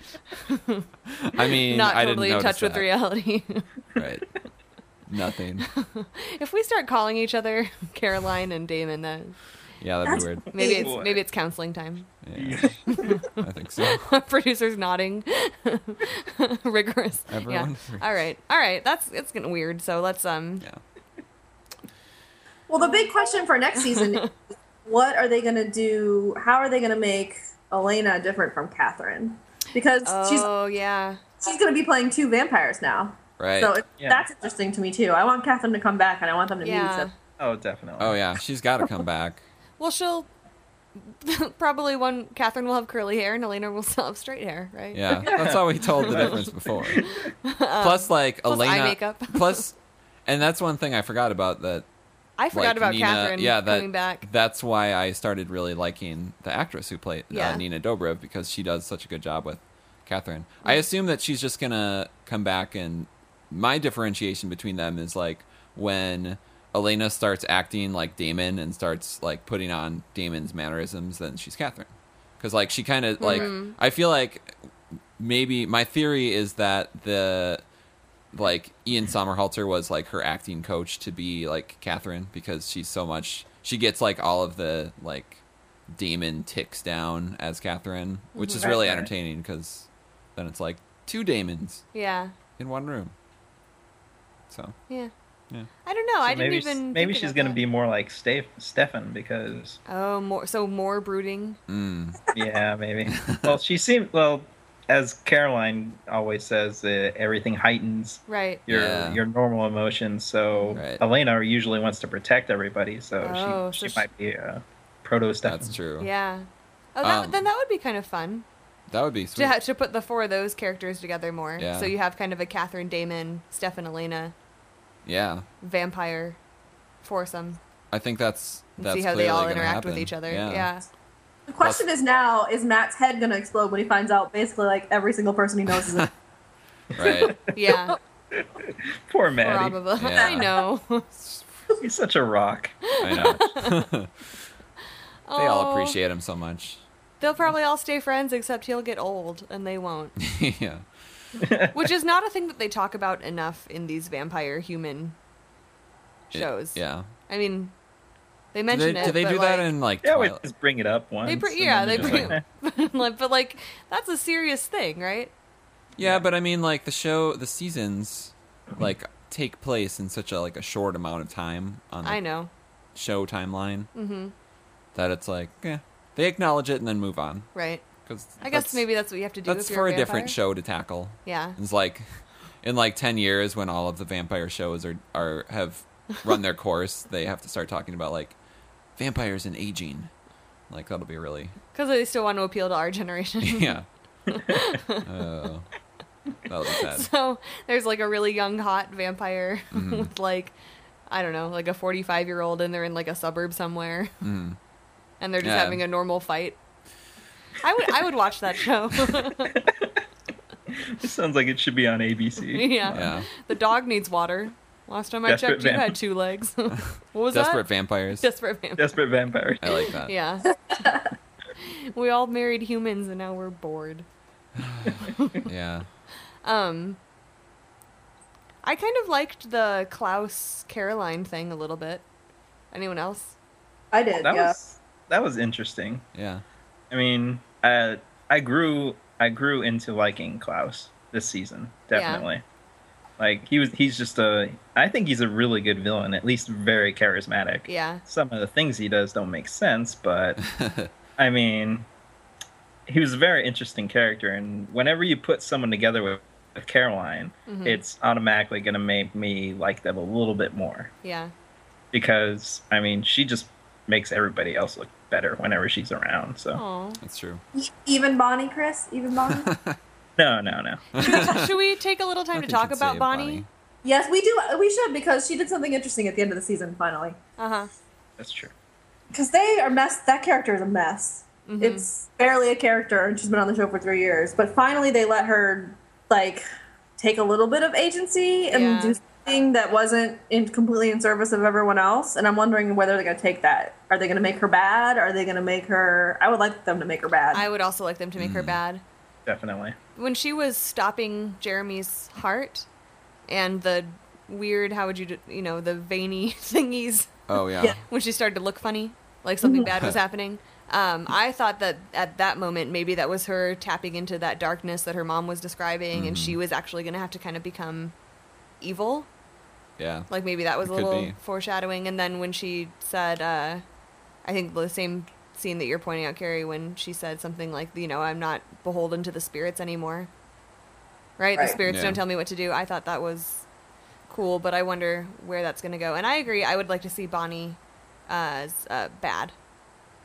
I mean, not I totally in didn't touch notice with that. reality? Right? Nothing. If we start calling each other Caroline and Damon, then Yeah, that'd be weird. maybe it's Boy. maybe it's counseling time. Yeah, I think so. Producers nodding, rigorous. Everyone. Yeah. All right, all right. That's it's getting weird. So let's um. Yeah. Well, the big question for next season is what are they going to do? How are they going to make Elena different from Catherine? Because she's Oh yeah. she's going to be playing two vampires now. Right. So it, Yeah. that's interesting to me too. I want Catherine to come back and I want them to meet each Yeah. other. Oh, definitely. Oh yeah, she's got to come back. Well, she'll probably one. Catherine will have curly hair, and Elena will still have straight hair, right? Yeah, that's how we told the difference before. Plus, like plus Elena, eye makeup. plus, and that's one thing I forgot about that. I forgot like, about Nina, Catherine yeah, that, coming back. That's why I started really liking the actress who played Yeah. uh, Nina Dobrev, because she does such a good job with Catherine. I assume that she's just gonna come back, and my differentiation between them is like when Elena starts acting like Damon and starts like putting on Damon's mannerisms, then she's Catherine. Because like she kind of like Mm-hmm. I feel like maybe my theory is that the like Ian Somerhalder was like her acting coach to be like Catherine, because she's so much she gets like all of the like Damon ticks down as Catherine, which is Right, really right. entertaining, because then it's like two Damons Yeah, in one room. So yeah. yeah. I don't know. So I didn't maybe even. maybe think she's about gonna that. be more like Steph, Stefan because Oh, more so more brooding. mm, yeah, maybe. Well, she seemed well, as Caroline always says, uh, everything heightens Right. your Yeah. your normal emotions. So Right. Elena usually wants to protect everybody, so Oh, she so she she- might be a proto Stefan. that's true. Yeah. Oh, that, Um, then that would be kind of fun That would be sweet. to ha- to put the four of those characters together more. Yeah. So you have kind of a Catherine, Damon, Stefan, Elena Yeah. vampire foursome, I think that's and that's see how they all clearly gonna interact with happen. each other. Yeah. Yeah. The question is now: is Matt's head going to explode when he finds out basically like every single person he knows is a Right. Yeah. Poor Maddie. Probably. Yeah. I know. He's such a rock. I know. They all Oh. appreciate him so much. They'll probably all stay friends, except he'll get old, and they won't. Yeah. Which is not a thing that they talk about enough in these vampire human shows. Yeah. I mean, they Do mention they, it. do they but, do that like, in like Yeah, we Twilight? just bring it up once. They br- and yeah, then they just bring like, it, like, but like that's a serious thing, right? Yeah, but I mean, like the show, the seasons, like take place in such a like a short amount of time on the I know. show timeline mm-hmm. that it's like, yeah, they acknowledge it and then move on. Right. Because I guess maybe that's what you have to do. that's if for you're a different vampire. show to tackle. Yeah. It's like in like ten years when all of the vampire shows are are have run their course, they have to start talking about like vampires and aging. Like that'll be really Because they still want to appeal to our generation. yeah. Oh, that'll be sad. So there's like a really young, hot vampire Mm-hmm. with like, I don't know, like a forty-five year old, and they're in like a suburb somewhere, Mm. and they're just Yeah. having a normal fight. I would, I would watch that show. This sounds like it should be on A B C. Yeah. Yeah. The dog needs water. Last time I Desperate checked, you vamp- had two legs. What was Desperate that? vampires. Desperate vampire. Desperate vampire. I like that. Yeah. We all married humans, and now we're bored. Yeah. Um, I kind of liked the Klaus Caroline thing a little bit. Anyone else? I did. That yeah. was that was interesting. Yeah. I mean, uh, I grew I grew into liking Klaus this season. Definitely. Like he was he's just a I think he's a really good villain, at least very charismatic. Yeah. Some of the things he does don't make sense, but I mean, he was a very interesting character, and whenever you put someone together with, with Caroline, Mm-hmm. it's automatically going to make me like them a little bit more. Yeah. Because, I mean, she just makes everybody else look better whenever she's around, so. Aw. That's true. Even Bonnie, Chris. Even Bonnie. No, no, no. Should we take a little time to Nothing talk can about save Bonnie? Yes, we do. We should because she did something interesting at the end of the season. Finally, Uh huh. That's true. because they are mess. That character is a mess. It's barely a character, and she's been on the show for three years. But finally, they let her like take a little bit of agency and Yeah. do something that wasn't in completely in service of everyone else. And I'm wondering whether they're going to take that. Are they going to make her bad? Are they going to make her? I would like them to make her bad. I would also like them to make her bad. Definitely. When she was stopping Jeremy's heart, and the weird, how would you, do, you know, the veiny thingies. Oh yeah. Yeah. When she started to look funny, like something bad was happening. Um, I thought that at that moment, maybe that was her tapping into that darkness that her mom was describing, and she was actually going to have to kind of become evil. Yeah. Like maybe that was It a could little be. foreshadowing. And then when she said, uh, I think the same scene that you're pointing out, Carrie, when she said something like, you know, I'm not beholden to the spirits anymore. Right? Right. The spirits Yeah. don't tell me what to do. I thought that was cool, but I wonder where that's going to go. And I agree. I would like to see Bonnie uh, as uh, bad.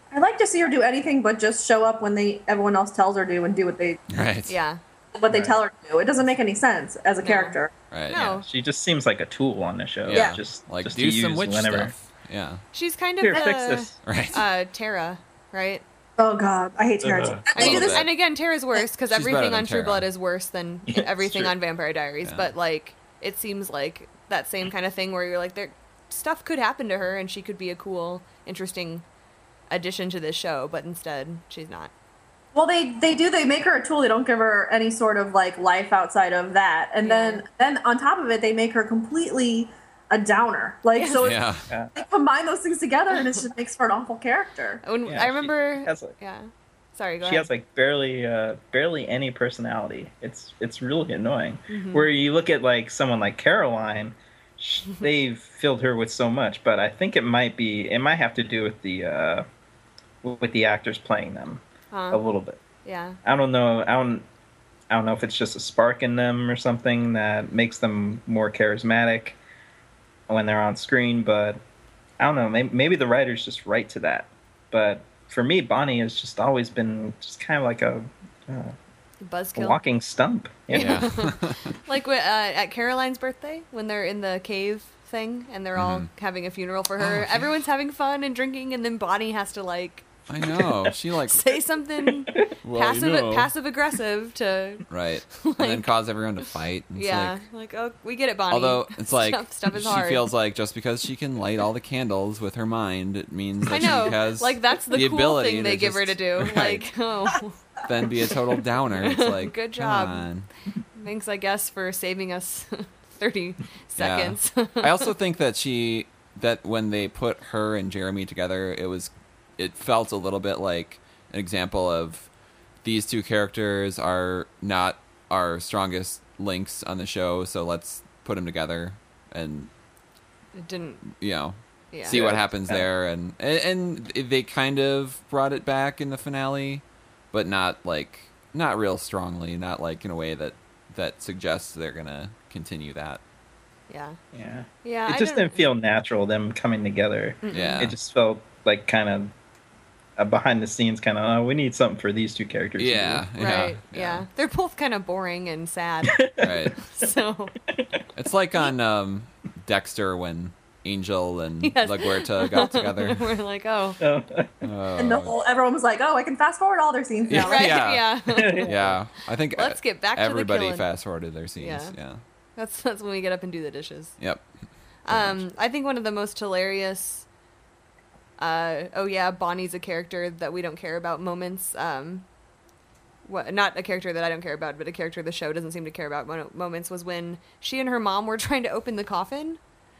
I like to see her do anything but just show up when they everyone else tells her to and do what they Right. Yeah. what they Right. tell her to do. It doesn't make any sense as a No. character. Right. No. Yeah. She just seems like a tool on the show. Yeah. Just Like just do to some use witch whenever. stuff. Yeah. She's kind of Here, the, fix this. Right. uh, Tara, right? Oh god, I hate Tara. Ugh. J. I mean, little bit. and again, Tara's worse because She's better everything than on True Tara. Blood is worse than Yeah, it's everything true. on Vampire Diaries. Yeah. But like, it seems like that same kind of thing where you're like, there stuff could happen to her, and she could be a cool, interesting addition to this show. But instead, she's not. Well, they they do. They make her a tool. They don't give her any sort of like life outside of that. And Yeah. then then on top of it, they make her completely a downer. Like so, it's, Yeah. Yeah. they combine those things together, and it just makes for an awful character. When, Yeah, I she remember. has, like- yeah. Sorry. Go She ahead. has like barely uh barely any personality. It's it's really annoying. Mm-hmm. Where you look at like someone like Caroline, sh- they've filled her with so much, but I think it might be it might have to do with the uh with the actors playing them Huh. a little bit. Yeah. I don't know. I don't. I don't know if it's just a spark in them or something that makes them more charismatic when they're on screen. But I don't know. Maybe, maybe the writers just write to that. But for me, Bonnie has just always been just kind of like a, uh, a Buzzkill. walking stump. Yeah. Yeah. Like uh, at Caroline's birthday, when they're in the cave thing and they're all Mhm. having a funeral for Oh, her, yeah. everyone's having fun and drinking, and then Bonnie has to like I know. She like say something well, passive you know. passive aggressive to Right. and then cause everyone to fight. And it's yeah, like- like, oh, we get it, Bonnie. although it's like stuff, stuff is she hard. feels like just because she can light all the candles with her mind, it means that I know, she has like that's the, the cool ability thing they to give her just- to do. right. Like, oh, then be a total downer. It's like Good come job. on. thanks, I guess, for saving us thirty seconds. I also think that she that when they put her and Jeremy together, it was it felt a little bit like an example of these two characters are not our strongest links on the show, so let's put them together and It didn't. you know Yeah. see what Yeah. happens Yeah. there, and, and and they kind of brought it back in the finale, but not like not real strongly, not like in a way that that suggests they're gonna continue that. Yeah. Yeah. Yeah. It I just don't- didn't feel natural them coming together. Yeah, It just felt like kind of a behind the scenes kind of. Oh, we need something for these two characters. to do." yeah, yeah, Right. Yeah. They're both kind of boring and sad. right. So It's like on um, Dexter when Angel and Yes. LaGuerta got together. we're like, oh, Oh, Oh, And the whole everyone was like, "Oh, I can fast forward all their scenes now." right. Yeah. Yeah. yeah, I think Let's get back to the everybody killing. fast forwarded their scenes. Yeah. Yeah. That's that's when we get up and do the dishes. Yep. Um, I think one of the most hilarious. Uh, oh yeah, Bonnie's a character that we don't care about moments. Um, what, not a character that I don't care about, but a character the show doesn't seem to care about mo- moments was when she and her mom were trying to open the coffin.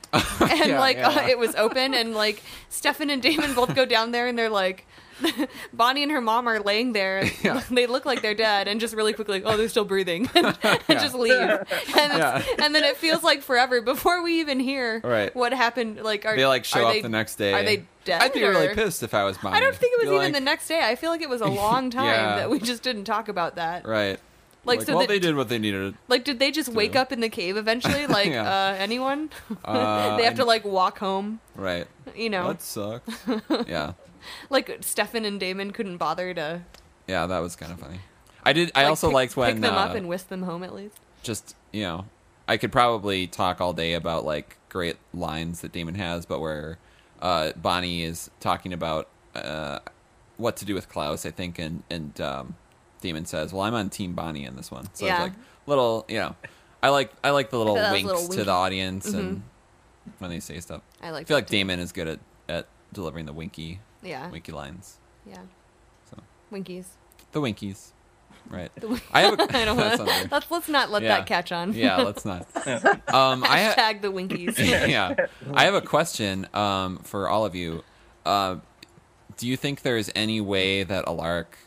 And Yeah, like yeah. Uh, it was open, and like Stefan and Damon both go down there, and they're like, Bonnie and her mom are laying there. And Yeah. They look like they're dead, and just really quickly, oh, they're still breathing, and just leave. And, it's- Yeah. and then it feels like forever before we even hear Right. what happened. Like, are They like show are up they- the next day. Are they dead? I'd be really or- pissed if I was Bonnie. I don't think it was Be even like, the next day. I feel like it was a long time Yeah. that we just didn't talk about that. Right. Like, Like, so well, that- they did what they needed. Like, did they just wake do. up in the cave eventually? Like, Yeah. uh, anyone? Uh, they have I- to like walk home. Right. You know, That sucks. yeah. like Stefan and Damon couldn't bother to. Yeah, that was kind of funny. I did. I like, also pick, liked when pick them up uh, and whisk them home at least. just you know, I could probably talk all day about like great lines that Damon has, but where uh, Bonnie is talking about uh, what to do with Klaus, I think, and and um, Damon says, "Well, I'm on Team Bonnie in this one." So Yeah. it's like little, you know, I like I like the little thought that was a winks little to winky. the audience and when they say stuff. I like. I feel that like too. Damon is good at at delivering the winky Yeah. winky lines. Yeah. So Winkies. the winkies, right? The win- I have a, I don't that sounds want. weird. Let's let's not let Yeah. that catch on. Yeah, let's not. Um, I ha- Hashtag the Winkies. yeah, I have a question um, for all of you. Uh, do you think there's any way that Alaric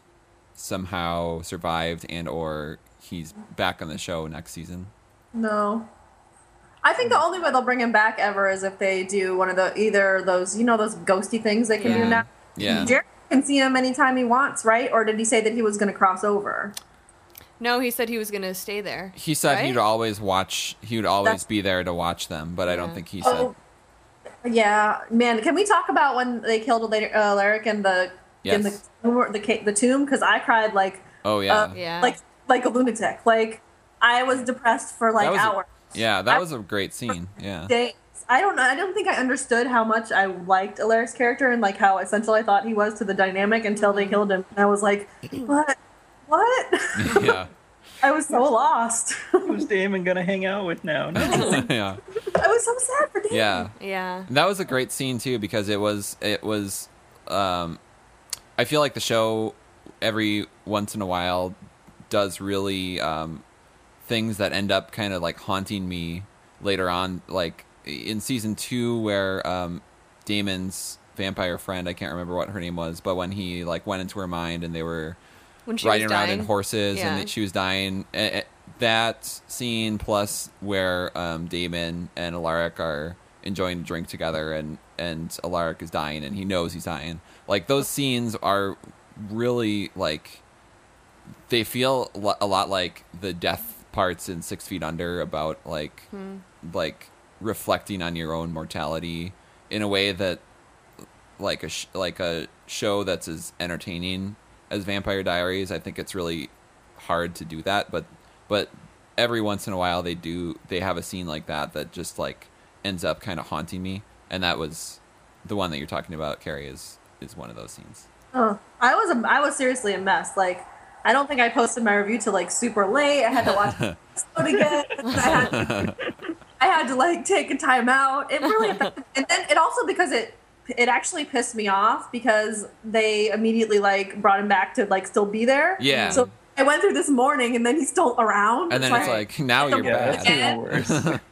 somehow survived and or he's back on the show next season? No. I think the only way they'll bring him back ever is if they do one of the either those you know those ghosty things they can Yeah. do now. Yeah. Jerry can see him anytime he wants, right? Or did he say that he was going to cross over? No, he said he was going to stay there. He said Right? he'd always watch. He would always That's- be there to watch them, but I don't Yeah. think he said. Oh, yeah, man. Can we talk about when they killed Alaric uh, Alaric in the in Yes. the the, ca- the tomb because I cried like Oh yeah. uh, Yeah. like like a lunatic. Like I was depressed for like That was a- hours. Yeah, that I- was a great scene. Yeah. Days. I don't know. I don't think I understood how much I liked Alaric's character and like how essential I thought he was to the dynamic until they killed him. And I was like, what? What? Yeah. I was so lost. Who's Damon gonna hang out with now? No. Yeah. I was so sad for Damon. Yeah. Yeah. And that was a great scene too because it was it was um I feel like the show every once in a while does really um things that end up kind of like haunting me later on, like in season two where um Damon's vampire friend, I can't remember what her name was, but when he like went into her mind and they were When she riding was around dying. in horses Yeah. and that she was dying. Eh, eh, That scene plus where um, Damon and Alaric are enjoying a drink together and, and Alaric is dying and he knows he's dying. Like those scenes are really like, they feel lo- a lot like the death parts in Six Feet Under about like, Hmm. like reflecting on your own mortality in a way that like a sh- like a show that's as entertaining as Vampire Diaries, I think it's really hard to do that, but but every once in a while they do they have a scene like that that just like ends up kind of haunting me, and that was the one that you're talking about, Carrie, is is one of those scenes. Oh, I was a, I was seriously a mess. Like I don't think I posted my review till like super late. I had to watch the episode again. I had to, I had to like take a time out. It really affected, and then it also because it it actually pissed me off because they immediately like brought him back to like still be there. Yeah. So I went through this morning and then he's still around. And then So it's I- like, now you're Yeah, bad. that's even worse.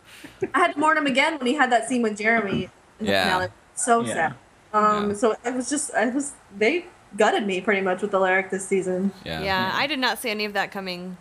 I had to mourn him again when he had that scene with Jeremy. in the Yeah. finale. So Yeah. sad. Um, Yeah. So it was just, I was, they gutted me pretty much with Alaric this season. Yeah. Yeah, I did not see any of that coming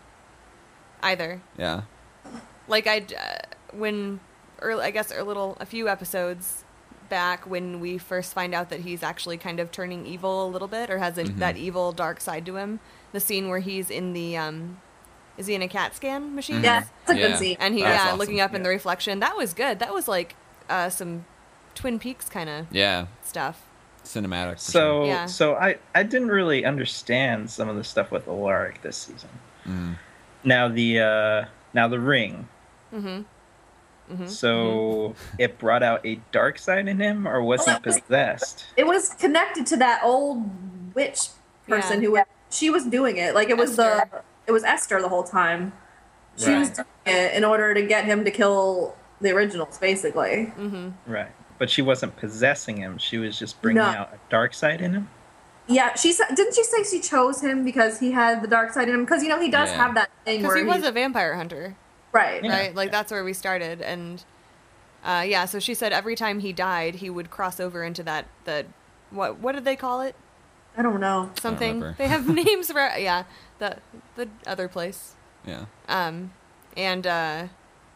either. Yeah. Like I, uh, when, early, I guess a little, a few episodes back when we first find out that he's actually kind of turning evil a little bit, or has a, Mhm. that evil dark side to him. The scene where he's in the, um, is he in a CAT scan machine? Mhm. Yeah, it's a Yeah. good scene. And he, That's yeah, awesome. looking up in the Yeah. reflection. That was good. That was like uh, some Twin Peaks kind of Yeah. stuff. Cinematic. for So Yeah. so I I didn't really understand some of the stuff with Alaric this season. sure. Mm. Now the uh now the ring. Mm-hmm. Mm-hmm. So it brought out a dark side in him, or was he possessed? It was connected to that old witch person Yeah. who she was doing it. Like it was Esther. the it was Esther the whole time. She was Right. doing it in order to get him to kill the originals, basically. Mm-hmm. Right. But she wasn't possessing him. She was just bringing No. out a dark side in him. Yeah, she said. Didn't she say she chose him because he had the dark side in him? Because you know he does Yeah. have that thing Because where he was he's- a vampire hunter. right. Yeah. Right? Like that's where we started, and uh, yeah. So she said every time he died, he would cross over into that the what what did they call it? I don't know. Something remember. they have names for yeah the the other place. Yeah. Um, and uh,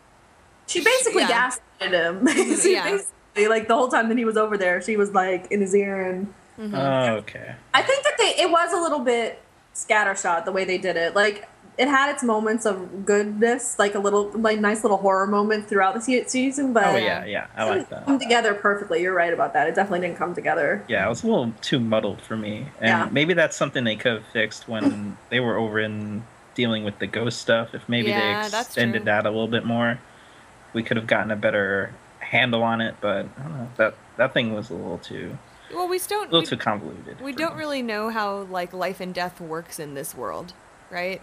She basically Yeah. gaslighted him. she Yeah. basically, like the whole time that he was over there, she was like in his ear, and Mm-hmm. Oh, okay. I think that they it was a little bit scattershot the way they did it. Like it had its moments of goodness, like a little like nice little horror moment throughout the se- season, but Oh Yeah. yeah, yeah. I it like didn't that. come together perfectly. You're right about that. It definitely didn't come together. Yeah, it was a little too muddled for me. And Yeah. maybe that's something they could have fixed when they were over in dealing with the ghost stuff. If maybe Yeah, they that's extended true. that a little bit more, we could have gotten a better handle on it. But I don't know. That that thing was a little too well, we a don't little we, too convoluted. we for don't me. really know how like life and death works in this world, right?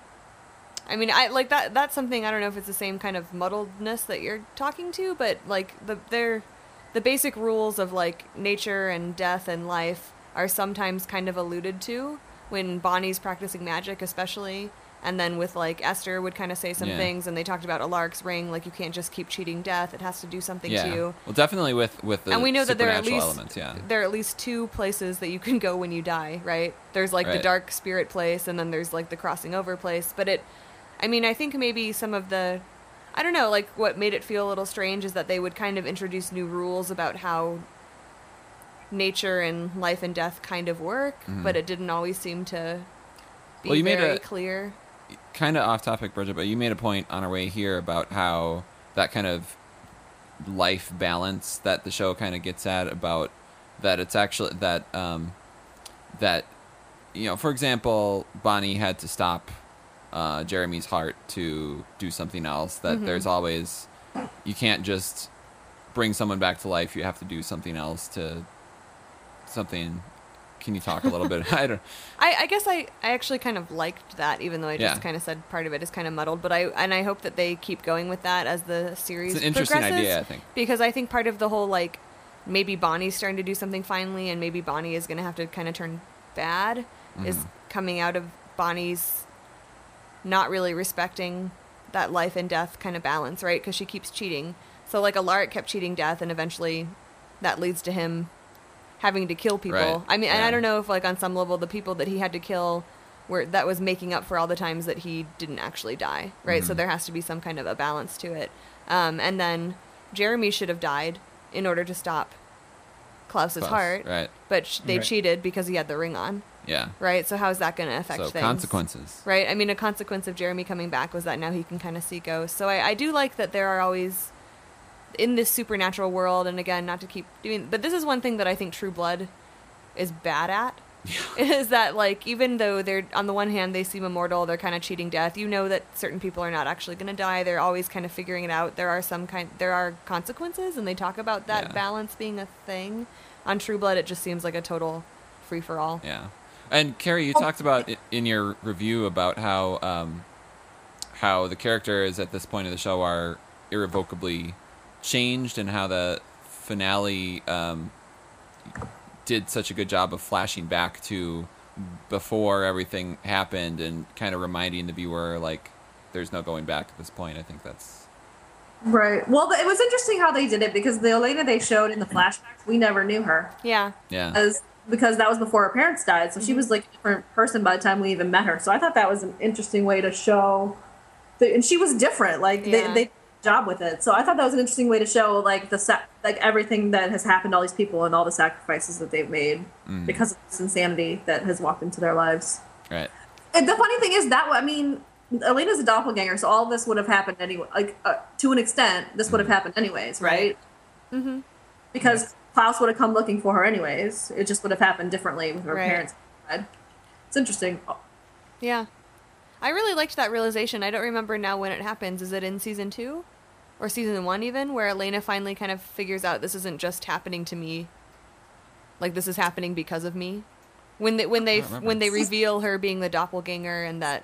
I mean, I like that. That's something I don't know if it's the same kind of muddledness that you're talking to, but like the they're the basic rules of like nature and death and life are sometimes kind of alluded to when Bonnie's practicing magic, especially. And then with like Esther would kind of say some Yeah. things, and they talked about Alaric's ring, like you can't just keep cheating death; it has to do something Yeah. to you. Well, definitely with with the And we know that there are at supernatural least elements. Yeah. there are at least two places that you can go when you die, right? There's like the Right. dark spirit place, and then there's like the crossing over place. But it, I mean, I think maybe some of the, I don't know, like what made it feel a little strange is that they would kind of introduce new rules about how nature and life and death kind of work, Mhm. but it didn't always seem to be Well, you made very a- clear. Kind of off topic, Bridget, but you made a point on our way here about how that kind of life balance that the show kind of gets at, about that it's actually that um, that, you know, for example, Bonnie had to stop uh, Jeremy's heart to do something else. That Mm-hmm. there's always, you can't just bring someone back to life. You have to do something else to something. Can you talk a little bit? I don't. I, I guess I, I actually kind of liked that, even though I just Yeah. kind of said part of it is kind of muddled. But I and I hope that they keep going with that as the series It's an interesting progresses, idea, I think. because I think part of the whole like maybe Bonnie's starting to do something finally, and maybe Bonnie is going to have to kind of turn bad, is Mm-hmm. coming out of Bonnie's not really respecting that life and death kind of balance, right? Because she keeps cheating. So like Alaric kept cheating death, and eventually that leads to him having to kill people. Right. I mean, and Yeah. I don't know if like on some level the people that he had to kill were that was making up for all the times that he didn't actually die, right? So Mhm. there has to be some kind of a balance to it. Um, and then Jeremy should have died in order to stop Klaus's Klaus, heart, right? but sh- they Right. cheated because he had the ring on, Yeah. right? So how is that going to affect So things? consequences. Right. I mean, a consequence of Jeremy coming back was that now he can kind of see ghosts. So I, I do like that there are always in this supernatural world, and again, not to keep doing, but this is one thing that I think True Blood is bad at. Is that like even though they're on the one hand they seem immortal, they're kind of cheating death. You know that certain people are not actually going to die. They're always kind of figuring it out. There are some kind, there are consequences, and they talk about that Yeah. balance being a thing. On True Blood, it just seems like a total free for all. Yeah. And Carrie, you talked about it in your review about how um, how the characters at this point of the show are irrevocably changed, and how the finale um, did such a good job of flashing back to before everything happened and kind of reminding the viewer like there's no going back at this point. I think that's Right. Well, it was interesting how they did it because the Elena they showed in the flashbacks, we never knew her. Yeah. yeah. As because that was before her parents died, so she was like a different person by the time we even met her. So I thought that was an interesting way to show, the, and she was different. Like Yeah. they they did a job with it. So I thought that was an interesting way to show like the sa- like everything that has happened to all these people and all the sacrifices that they've made because of this insanity that has walked into their lives. Right. And the funny thing is that I mean, Elena's a doppelganger, so all this would have happened anyway. Like uh, to an extent, this would have happened anyways, right? Right. Mm-hmm. Because Klaus would have come looking for her anyways. It just would have happened differently with her Right. parents. It's interesting. Yeah. I really liked that realization. I don't remember now when it happens. Is it in season two? Or season one even? Where Elena finally kind of figures out this isn't just happening to me. Like this is happening because of me. When they when they don't remember. when they reveal her being the doppelganger and that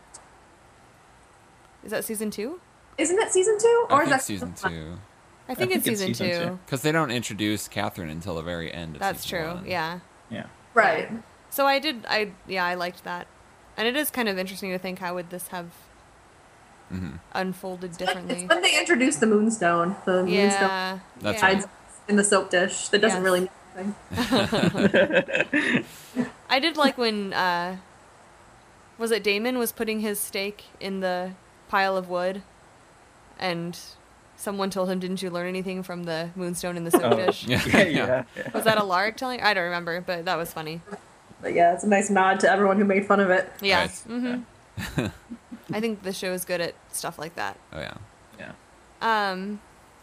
is that season two? Isn't it season two? I Or is think that season one? two. I think, think it's it's season, season two. two. Because they don't introduce Catherine until the very end of That's season true. one. Yeah. Yeah. Right. So I did I yeah, I liked that. And it is kind of interesting to think how would this have Mhm. unfolded differently. It's when they introduced the moonstone. The moonstone Yeah. That's yeah. right. hides in the soap dish. That doesn't Yes. really mean anything. I did like when uh was it Damon was putting his stake in the pile of wood and someone told him, didn't you learn anything from the moonstone in the soap Oh, dish? Yeah. yeah, yeah, yeah. Was that Alaric telling? I don't remember, but that was funny. But yeah, it's a nice nod to everyone who made fun of it. Yeah. Right. hmm I think the show is good at stuff like that. Oh yeah. Yeah. Um,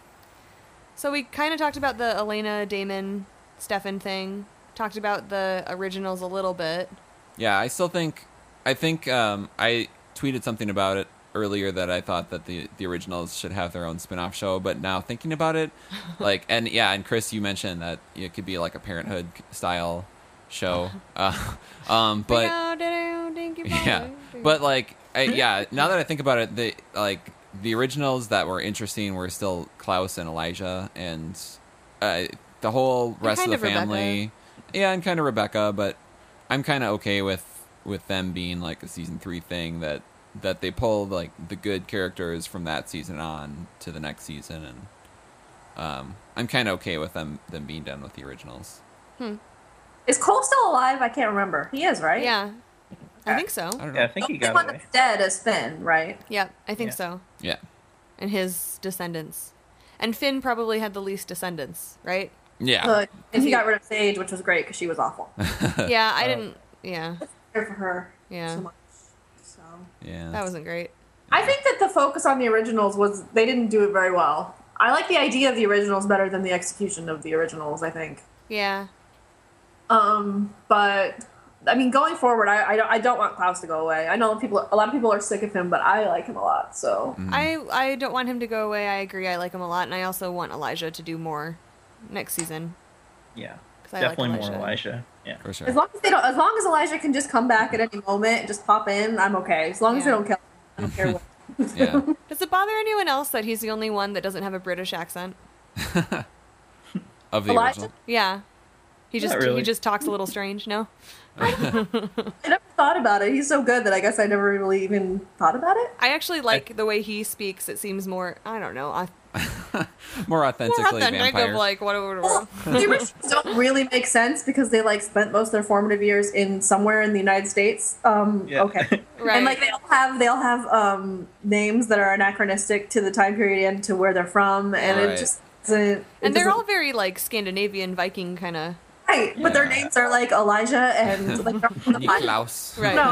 so we kind of talked about the Elena, Damon, Stefan thing. Talked about the originals a little bit. Yeah, I still think I think um, I tweeted something about it earlier that I thought that the the originals should have their own spin-off show, but now thinking about it, like and yeah, and Chris, you mentioned that it could be like a Parenthood style show. Uh, um, but yeah, but like I, yeah, now that I think about it, the like the originals that were interesting were still Klaus and Elijah, and uh, the whole rest of kind the of Rebecca. family. Yeah, and kind of Rebecca, but I'm kind of okay with with them being like a season three thing that that they pulled like the good characters from that season on to the next season, and um, I'm kind of okay with them them being done with the originals. Is Cole still alive? I can't remember. He is, right? Yeah, I think so. I don't Yeah, I know. think The he only got one away. that's dead is Finn, right? Yeah, I think Yeah. so. Yeah, And his descendants. And Finn probably had the least descendants, right? yeah, Uh, and he got rid of Sage, which was great because she was awful. Yeah, I didn't. Yeah, Care for her Yeah. so much. So yeah. that wasn't great. I think that the focus on the originals was they didn't do it very well. I like the idea of the originals better than the execution of the originals. I think. Yeah, Um, but I mean, going forward, I I don't, I don't want Klaus to go away. I know people, a lot of people are sick of him, but I like him a lot. So I I don't want him to go away. I agree. I like him a lot, and I also want Elijah to do more next season. Yeah, 'Cause I like definitely Elijah. more Elijah. Yeah, For sure. as long as they don't, as long as Elijah can just come back at any moment and just pop in, I'm okay. As long as they Yeah. don't kill him, I don't care what. Yeah. Does it bother anyone else that he's the only one that doesn't have a British accent? Of the Elijah? original. Yeah. He just Not really. he just talks a little strange, no? I never thought about it. He's so good that I guess I never really even thought about it. I actually like the way he speaks. It seems more, I don't know, More more authentically authentic vampire. of like what what- Well, the originals don't really make sense because they like spent most of their formative years in somewhere in the United States. Um, Yeah. Okay, right. and like they all have they all have um, names that are anachronistic to the time period and to where they're from, and Right. it just doesn't. it and they're doesn't- all very like Scandinavian Viking kind of right, but their Yeah. names are like Elijah and like they're from the Bible. Niklaus. Right. No,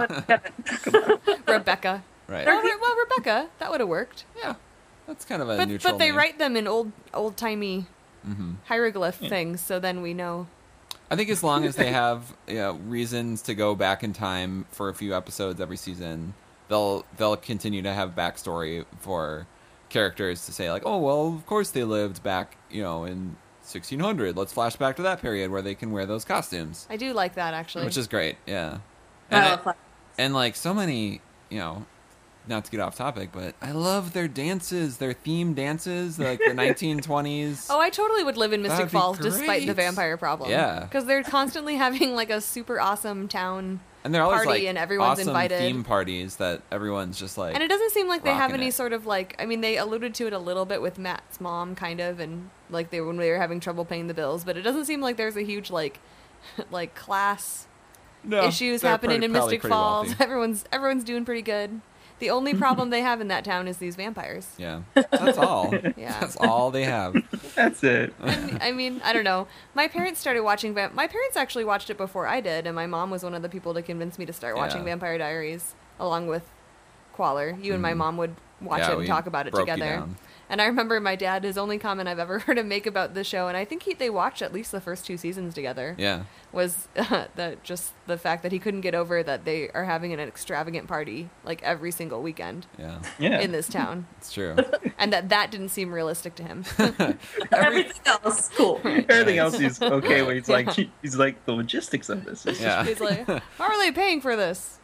it's- Rebecca. Right. Well, Re- well, Rebecca, that would have worked. Yeah. That's kind of a But neutral but they name. write them in old old timey Mhm. hieroglyph things, so then we know. I think as long as they have you know, reasons to go back in time for a few episodes every season, they'll they'll continue to have backstory for characters to say like, oh well, of course they lived back, you know, in sixteen hundred. Let's flash back to that period where they can wear those costumes, I do like that actually. which is great. Yeah, I and love I- Flash. and like so many, you know. Not to get off topic, but I love their dances, their theme dances, like the nineteen twenties. Oh, I totally would live in Mystic That'd be Falls despite the great. vampire problem. Yeah. Because they're constantly having like a super awesome town. And they're always party like and everyone's awesome invited. theme parties that everyone's just like. And it doesn't seem like they have rocking any it. sort of like, I mean, they alluded to it a little bit with Matt's mom, kind of, and like they when they were having trouble paying the bills, but it doesn't seem like there's a huge like, like class No, issues they're happening pretty- in probably Mystic pretty Falls. wealthy. Everyone's everyone's doing pretty good. The only problem they have in that town is these vampires. Yeah, that's all. Yeah. That's all they have. That's it. I mean, I don't know. My parents started watching Vamp. My parents actually watched it before I did, and my mom was one of the people to convince me to start watching Yeah. Vampire Diaries along with Qualler. You and my Mhm. mom would watch Yeah, it and we talk about it broke you together. down. And I remember my dad, his only comment I've ever heard him make about the show, and I think he, they watched at least the first two seasons together, Yeah, was uh, the, just the fact that he couldn't get over that they are having an extravagant party like every single weekend yeah, Yeah. in this town, it's true. and that that didn't seem realistic to him. Everything else, cool. Everything else is okay. Where he's like, he's like the logistics of this. Is Yeah. He's like, how are they paying for this?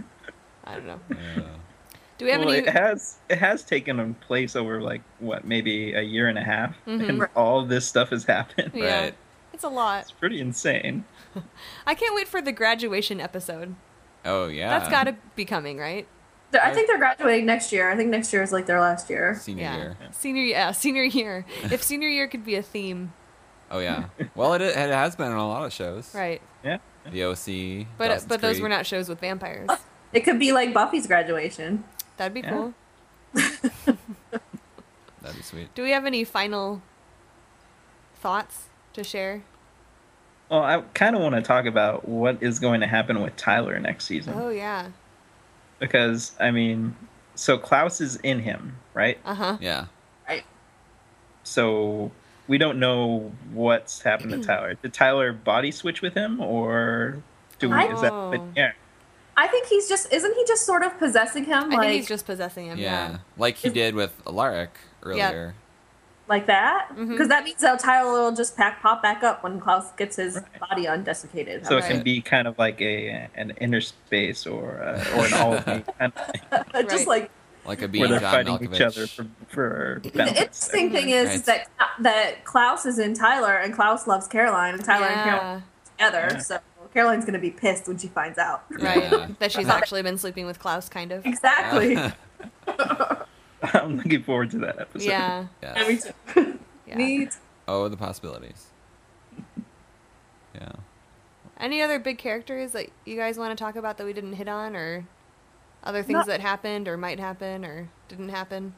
I don't know. Yeah. Do we have well, any? it has it has taken place over like what maybe a year and a half, Mhm. and all this stuff has happened. Yeah, Right. it's a lot. It's pretty insane. I can't wait for the graduation episode. Oh yeah. That's got to be coming, right? They're- I think they're graduating next year. I think next year is like their last year. senior yeah. year. Senior, yeah, senior year. If senior year could be a theme, Oh yeah. Well, it it has been on a lot of shows. right? Yeah. The O C. But Dawson's but those Creek. were not shows with vampires. It could be like Buffy's graduation. That'd be Yeah. cool. That'd be sweet. Do we have any final thoughts to share? Well, I kind of want to talk about what is going to happen with Tyler next season, Oh yeah. because I mean, so Klaus is in him, right? Uh huh. Yeah. Right. So we don't know what's happened to Tyler. Did Tyler body switch with him, or do we? Is that Oh. yeah? I think he's just isn't he just sort of possessing him I like think he's just possessing him. Yeah. Yeah. Like he Is- did with Alaric earlier. like that? Because Mhm. that means that Tyler will just pack pop back up when Klaus gets his Right. body undesiccated. So it Right. can be kind of like a an inner space or uh, or an all of me kind of thing, just Right. like Like a where being they're John fighting Malkovich. each other for for the balance. interesting thing is, Right. is that that Klaus is in Tyler and Klaus loves Caroline and Tyler and Yeah. Caroline are together. Yeah. So Caroline's gonna be pissed when she finds out. Right. Yeah. That she's actually been sleeping with Klaus, kind of. Exactly. I'm looking forward to that episode. Yeah. Yeah, me Yes. too. Yeah. Neat. Oh, the possibilities. Yeah. Any other big characters that you guys want to talk about that we didn't hit on, or other things Not- that happened or might happen or didn't happen?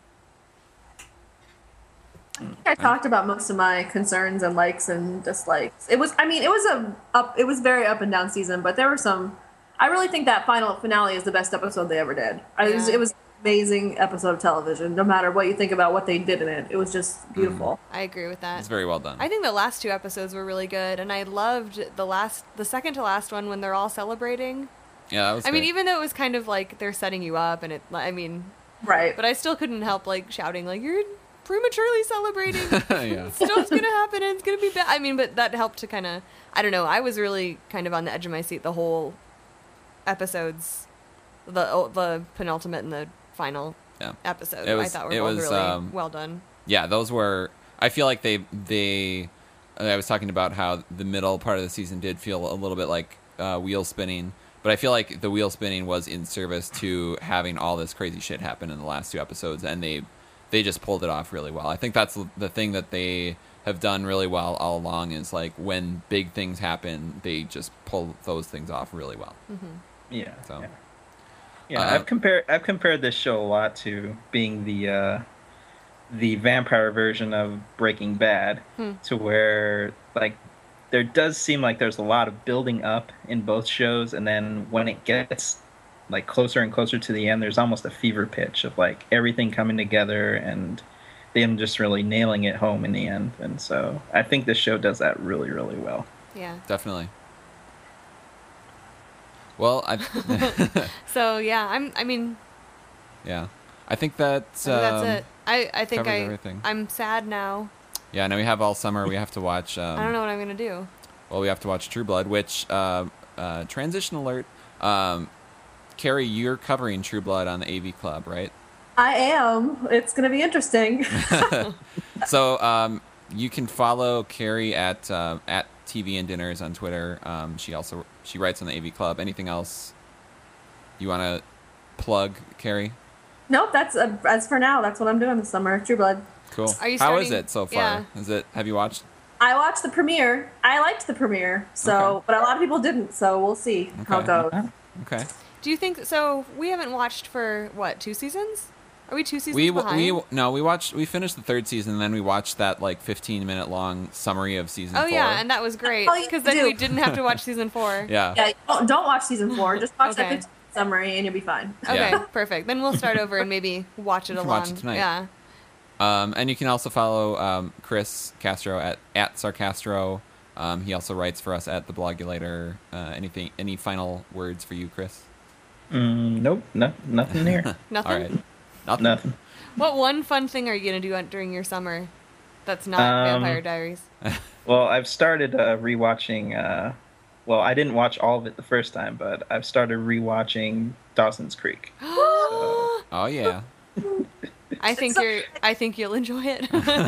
I talked about most of my concerns and likes and dislikes. It was, I mean, it was a up, it was very up and down season, but there were some. I really think that final finale is the best episode they ever did. I, it, was, Yeah. it was amazing episode of television. No matter what you think about what they did in it, it was just beautiful. I agree with that. It's very well done. I think the last two episodes were really good, and I loved the last, the second to last one when they're all celebrating. Yeah, that was I mean, great. even though it was kind of like they're setting you up, and it, I mean, Right. but I still couldn't help like shouting like you're prematurely celebrating. Yeah. Stuff's gonna happen and it's gonna be bad. I mean, but that helped to kind of, I don't know. I was really kind of on the edge of my seat the whole episodes, the oh, the penultimate and the final Yeah. episode. It was- I thought were it both was, really um, well done. Yeah, those were. I feel like they they. I was talking about how the middle part of the season did feel a little bit like uh, wheel spinning, but I feel like the wheel spinning was in service to having all this crazy shit happen in the last two episodes, and they they just pulled it off really well. I think that's the thing that they have done really well all along is like when big things happen, they just pull those things off really well. Yeah. So. Yeah, yeah Uh, I've compared I've compared this show a lot to being the uh, the vampire version of Breaking Bad, to where like there does seem like there's a lot of building up in both shows, and then when it gets like closer and closer to the end, there's almost a fever pitch of like everything coming together and them just really nailing it home in the end. And so I think this show does that really, really well. Yeah. Definitely. Well, I So yeah, I'm. I mean, yeah, I think that I think that's um, it. I I think covers I everything. I'm sad now. Yeah, now we have all summer. We have to watch. Um, I don't know what I'm gonna do. Well, we have to watch True Blood, which uh, uh, transition alert. Um, Carrie, you're covering True Blood on the A V Club, right? I am. It's going to be interesting. So um, you can follow Carrie at uh, at T V and Dinners on Twitter. Um, she also she writes on the A V Club. Anything else you want to plug, Carrie? Nope, that's uh, as for now. That's what I'm doing this summer. True Blood. Cool. Are you How is starting- it so far? yeah. Is it? Have you watched? I watched the premiere. I liked the premiere. So, Okay. but a lot of people didn't. So we'll see how it Okay. goes. Okay. Do you think so? We haven't watched for what, two seasons? Are we two seasons We behind? we no we watched we finished the third season and then we watched that like fifteen minute long summary of season oh four. yeah, and that was great all you because can then do. we didn't have to watch season four. yeah. Yeah, don't, don't watch season four. Just watch Okay. that fifteen summary and you'll be fine. Okay, Yeah. perfect. Then we'll start over and maybe watch it can along. watch it tonight. Yeah. Um, and you can also follow um, Chris Castro at at Sarcastro. Um, he also writes for us at the Blogulator. Uh, anything? Any final words for you, Chris? Mm, nope, no, nothing here. Nothing. All right. Nothing. Nothing. What one fun thing are you gonna do on- during your summer? That's not Um, Vampire Diaries. Well, I've started uh, rewatching. Uh, well, I didn't watch all of it the first time, but I've started rewatching Dawson's Creek. Oh yeah. I think you're. I think you'll enjoy it.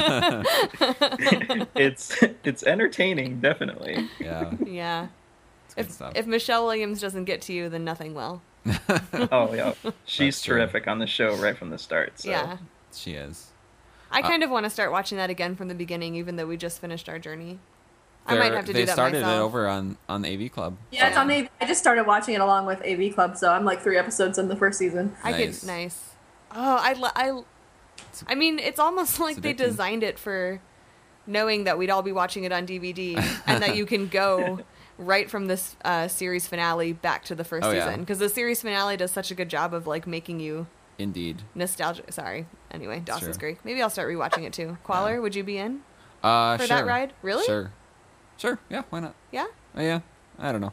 it's it's entertaining, definitely. Yeah. yeah. It's good If stuff. if Michelle Williams doesn't get to you, then nothing will. Oh yeah, she's That's true. terrific on the show right from the start. So. Yeah. She is. I Uh, kind of want to start watching that again from the beginning, even though we just finished our journey. I might They're- have to they do that started myself. it over on on the A V Club. Yeah, it's on A V. I just started watching it along with A V Club, so I'm like three episodes in the first season. I Nice. could nice. Oh, I lo- I. I mean, it's almost like they addicting. designed it for knowing that we'd all be watching it on D V D and that you can go right from this uh, series finale back to the first Oh, yeah. season because the series finale does such a good job of like making you Indeed. nostalgic. Sorry. Anyway, Dawson's Sure. Creek. Maybe I'll start rewatching it too. Qualler, Yeah. would you be in Uh, for sure. that ride? Really? Sure. Sure. Yeah. Why not? Yeah. Oh, yeah. I don't know.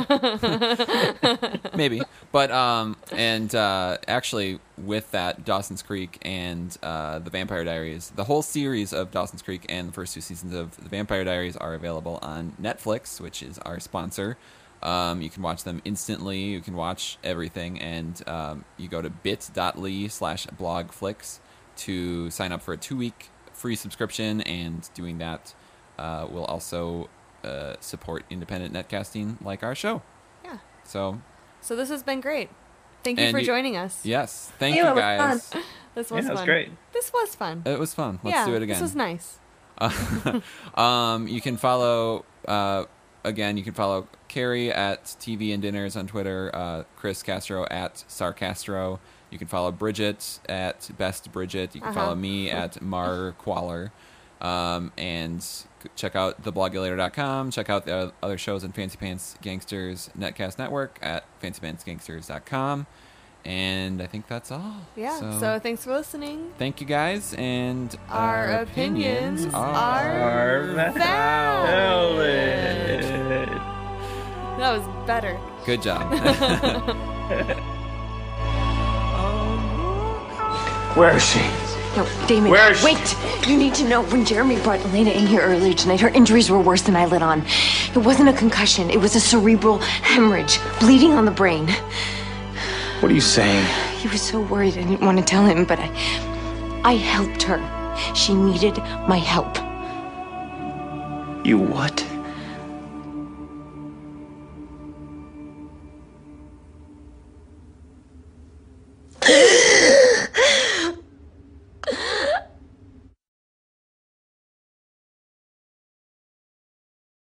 I- Maybe. But um and uh actually with that Dawson's Creek and uh the Vampire Diaries, the whole series of Dawson's Creek and the first two seasons of the Vampire Diaries are available on Netflix, which is our sponsor. Um, you can watch them instantly. You can watch everything, and um, you go to bit.ly slash blogflix to sign up for a two-week free subscription, and doing that uh, will also uh, support independent netcasting like our show. Yeah. So, So this has been great. Thank you And for you- joining us. yes, thank Yeah, you it was guys. fun. This Yeah, was it was fun. great. This was fun. It was fun. Let's yeah, do it again. This was nice. um, you can follow, uh, again, you can follow Carrie at T V and Dinners on Twitter, uh, Chris Castro at Sarcastro. You can follow Bridget at Best Bridget. You can Uh-huh. follow me at Mar Qualler. Um, and c- check out the blogulator dot com. Check out the other shows on Fancy Pants Gangsters Netcast Network at fancy pants gangsters dot com. And I think that's all. Yeah. So, so thanks for listening. Thank you guys, and our, our opinions, opinions are, are valid. valid. That was better. Good job. Where is she? No, Damon, Where is wait! She? You need to know, when Jeremy brought Elena in here earlier tonight, her injuries were worse than I let on. It wasn't a concussion, it was a cerebral hemorrhage, bleeding on the brain. What are you saying? He was so worried I didn't want to tell him, but I... I helped her. She needed my help. You what?